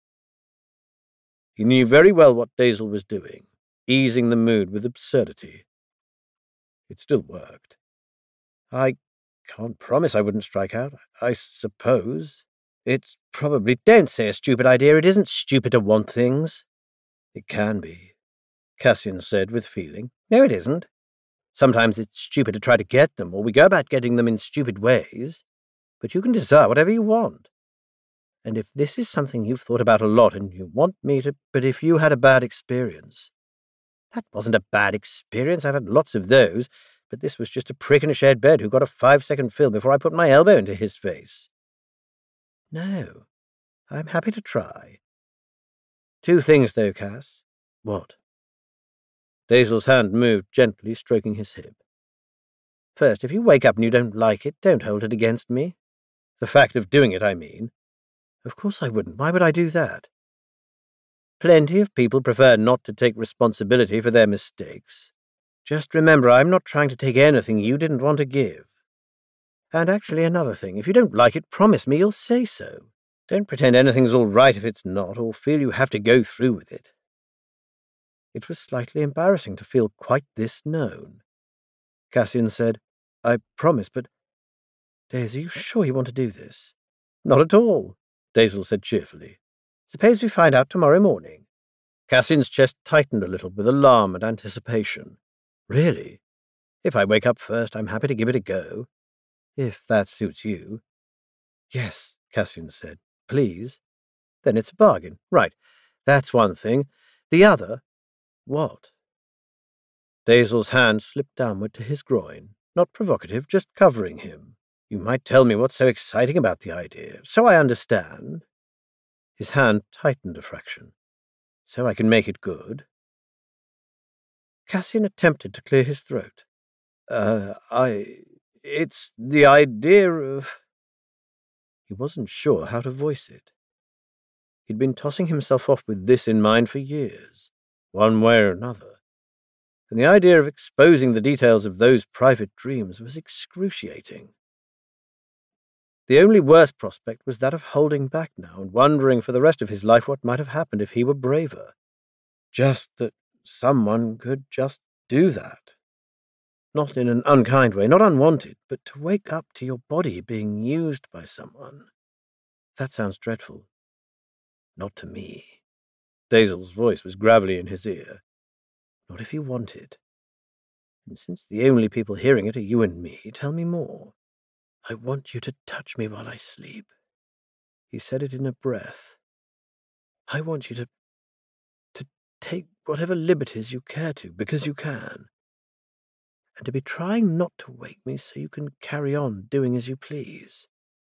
He knew very well what Daisel was doing, easing the mood with absurdity. It still worked. I can't promise I wouldn't strike out. I suppose. It's probably— Don't say a stupid idea. It isn't stupid to want things. It can be, Cassian said with feeling. No, it isn't. Sometimes it's stupid to try to get them, or we go about getting them in stupid ways. But you can desire whatever you want. And if this is something you've thought about a lot and you want me to— But if you had a bad experience— That wasn't a bad experience. I've had lots of those. But this was just a prick in a shared bed who got a 5-second fill before I put my elbow into his face. No, I'm happy to try. 2 things, though, Cass. What? Daisel's hand moved gently, stroking his hip. First, if you wake up and you don't like it, don't hold it against me. The fact of doing it, I mean. Of course I wouldn't. Why would I do that? Plenty of people prefer not to take responsibility for their mistakes. Just remember, I'm not trying to take anything you didn't want to give. And actually, another thing, if you don't like it, promise me you'll say so. Don't pretend anything's all right if it's not, or feel you have to go through with it. It was slightly embarrassing to feel quite this known. Cassian said, I promise, but— Daisy, are you sure you want to do this? Not at all, Daisel said cheerfully. Suppose we find out tomorrow morning. Cassian's chest tightened a little with alarm and anticipation. Really? If I wake up first, I'm happy to give it a go. If that suits you. Yes, Cassian said. Please. Then it's a bargain. Right. That's one thing. The other— What? Daisel's hand slipped downward to his groin. Not provocative, just covering him. You might tell me what's so exciting about the idea, so I understand. His hand tightened a fraction. So I can make it good. Cassian attempted to clear his throat. It's the idea of— He wasn't sure how to voice it. He'd been tossing himself off with this in mind for years, one way or another, and the idea of exposing the details of those private dreams was excruciating. The only worse prospect was that of holding back now and wondering for the rest of his life what might have happened if he were braver. Just that someone could just do that. Not in an unkind way, not unwanted, but to wake up to your body being used by someone. That sounds dreadful. Not to me. Daisel's voice was gravelly in his ear. Not if you want it. And since the only people hearing it are you and me, tell me more. I want you to touch me while I sleep. He said it in a breath. I want you to take whatever liberties you care to, because you can. And to be trying not to wake me so you can carry on doing as you please.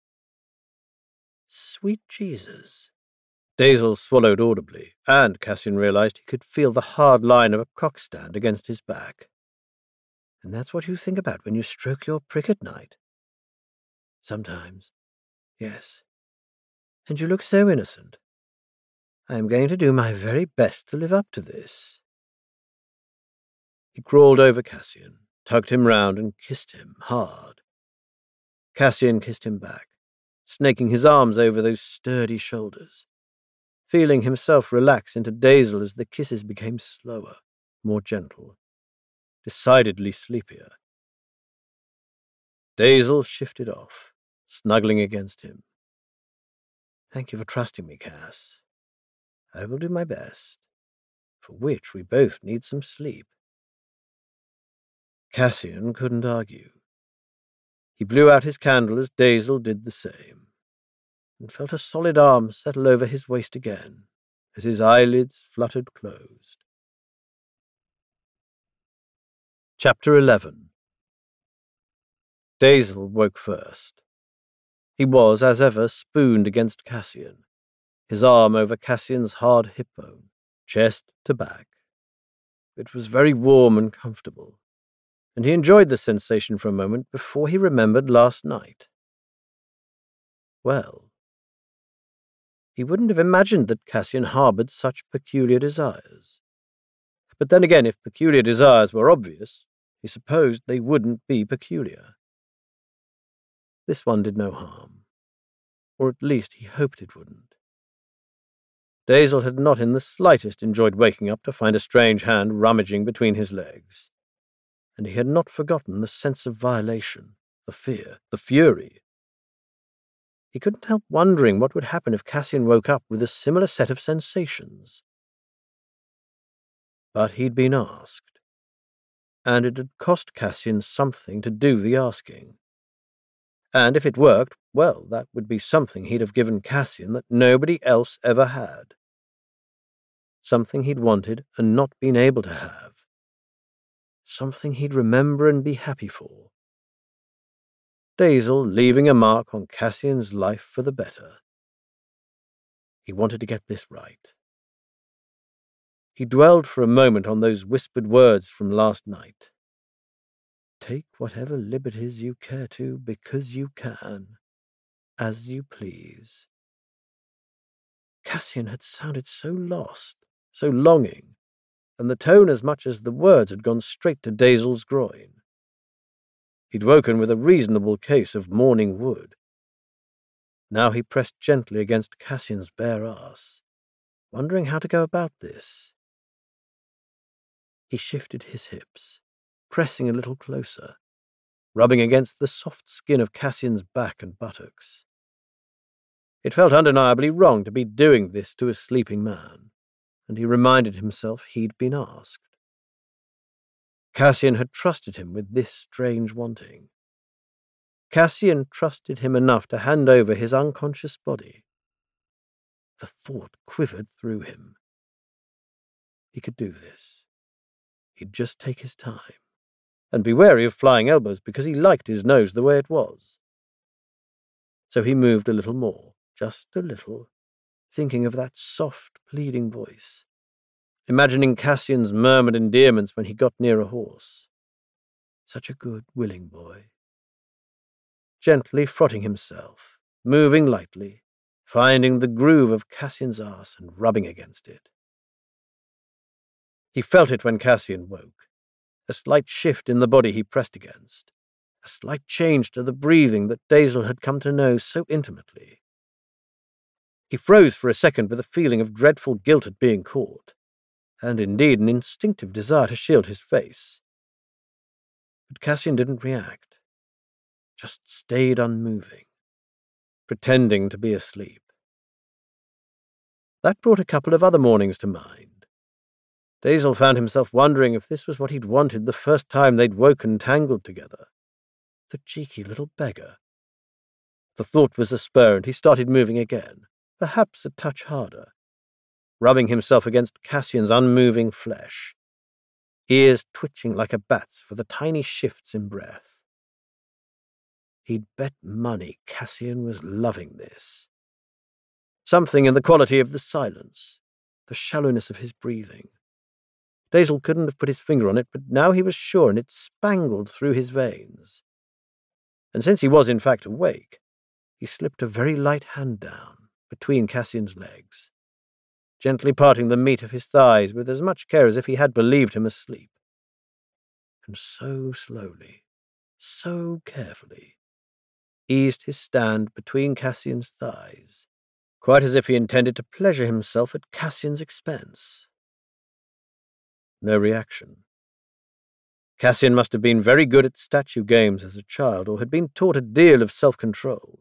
Sweet Jesus. Daisel swallowed audibly, and Cassian realized he could feel the hard line of a cockstand against his back. And that's what you think about when you stroke your prick at night? Sometimes, yes. And you look so innocent. I am going to do my very best to live up to this. He crawled over Cassian, tugged him round and kissed him hard. Cassian kissed him back, snaking his arms over those sturdy shoulders, feeling himself relax into Daisel as the kisses became slower, more gentle, decidedly sleepier. Daisel shifted off, snuggling against him. Thank you for trusting me, Cass. I will do my best, for which we both need some sleep. Cassian couldn't argue. He blew out his candle as Dazel did the same, and felt a solid arm settle over his waist again as his eyelids fluttered closed. Chapter 11. Dazel woke first. He was, as ever, spooned against Cassian, his arm over Cassian's hard hip bone, chest to back. It was very warm and comfortable, and he enjoyed the sensation for a moment before he remembered last night. Well, he wouldn't have imagined that Cassian harbored such peculiar desires. But then again, if peculiar desires were obvious, he supposed they wouldn't be peculiar. This one did no harm, or at least he hoped it wouldn't. Dazel had not in the slightest enjoyed waking up to find a strange hand rummaging between his legs, and he had not forgotten the sense of violation, the fear, the fury. He couldn't help wondering what would happen if Cassian woke up with a similar set of sensations. But he'd been asked, and it had cost Cassian something to do the asking. And if it worked, well, that would be something he'd have given Cassian that nobody else ever had. Something he'd wanted and not been able to have. Something he'd remember and be happy for. Dazel leaving a mark on Cassian's life for the better. He wanted to get this right. He dwelled for a moment on those whispered words from last night. Take whatever liberties you care to, because you can, as you please. Cassian had sounded so lost, so longing, and the tone as much as the words had gone straight to Dazel's groin. He'd woken with a reasonable case of morning wood. Now he pressed gently against Cassian's bare ass, wondering how to go about this. He shifted his hips, pressing a little closer, rubbing against the soft skin of Cassian's back and buttocks. It felt undeniably wrong to be doing this to a sleeping man, and he reminded himself he'd been asked. Cassian had trusted him with this strange wanting. Cassian trusted him enough to hand over his unconscious body. The thought quivered through him. He could do this. He'd just take his time, and be wary of flying elbows because he liked his nose the way it was. So he moved a little more, just a little, thinking of that soft, pleading voice, imagining Cassian's murmured endearments when he got near a horse. Such a good, willing boy. Gently frotting himself, moving lightly, finding the groove of Cassian's arse and rubbing against it. He felt it when Cassian woke, a slight shift in the body he pressed against, a slight change to the breathing that Dazel had come to know so intimately. He froze for a second with a feeling of dreadful guilt at being caught, and indeed an instinctive desire to shield his face. But Cassian didn't react, just stayed unmoving, pretending to be asleep. That brought a couple of other mornings to mind. Dazel found himself wondering if this was what he'd wanted the first time they'd woken tangled together. The cheeky little beggar. The thought was a spur, and he started moving again, perhaps a touch harder, rubbing himself against Cassian's unmoving flesh, ears twitching like a bat's for the tiny shifts in breath. He'd bet money Cassian was loving this. Something in the quality of the silence, the shallowness of his breathing. Dazel couldn't have put his finger on it, but now he was sure, and it spangled through his veins. And since he was in fact awake, he slipped a very light hand down between Cassian's legs, gently parting the meat of his thighs with as much care as if he had believed him asleep. And so slowly, so carefully, eased his stand between Cassian's thighs, quite as if he intended to pleasure himself at Cassian's expense. No reaction. Cassian must have been very good at statue games as a child, or had been taught a deal of self-control.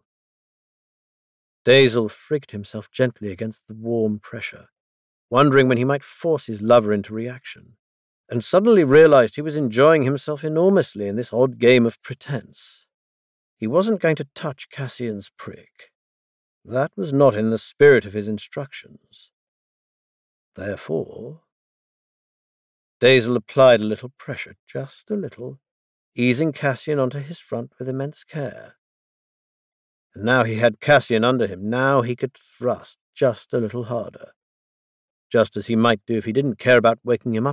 Dazel frigged himself gently against the warm pressure, wondering when he might force his lover into reaction, and suddenly realized he was enjoying himself enormously in this odd game of pretense. He wasn't going to touch Cassian's prick. That was not in the spirit of his instructions. Therefore, Dazel applied a little pressure, just a little, easing Cassian onto his front with immense care. And now he had Cassian under him. Now he could thrust just a little harder, just as he might do if he didn't care about waking him up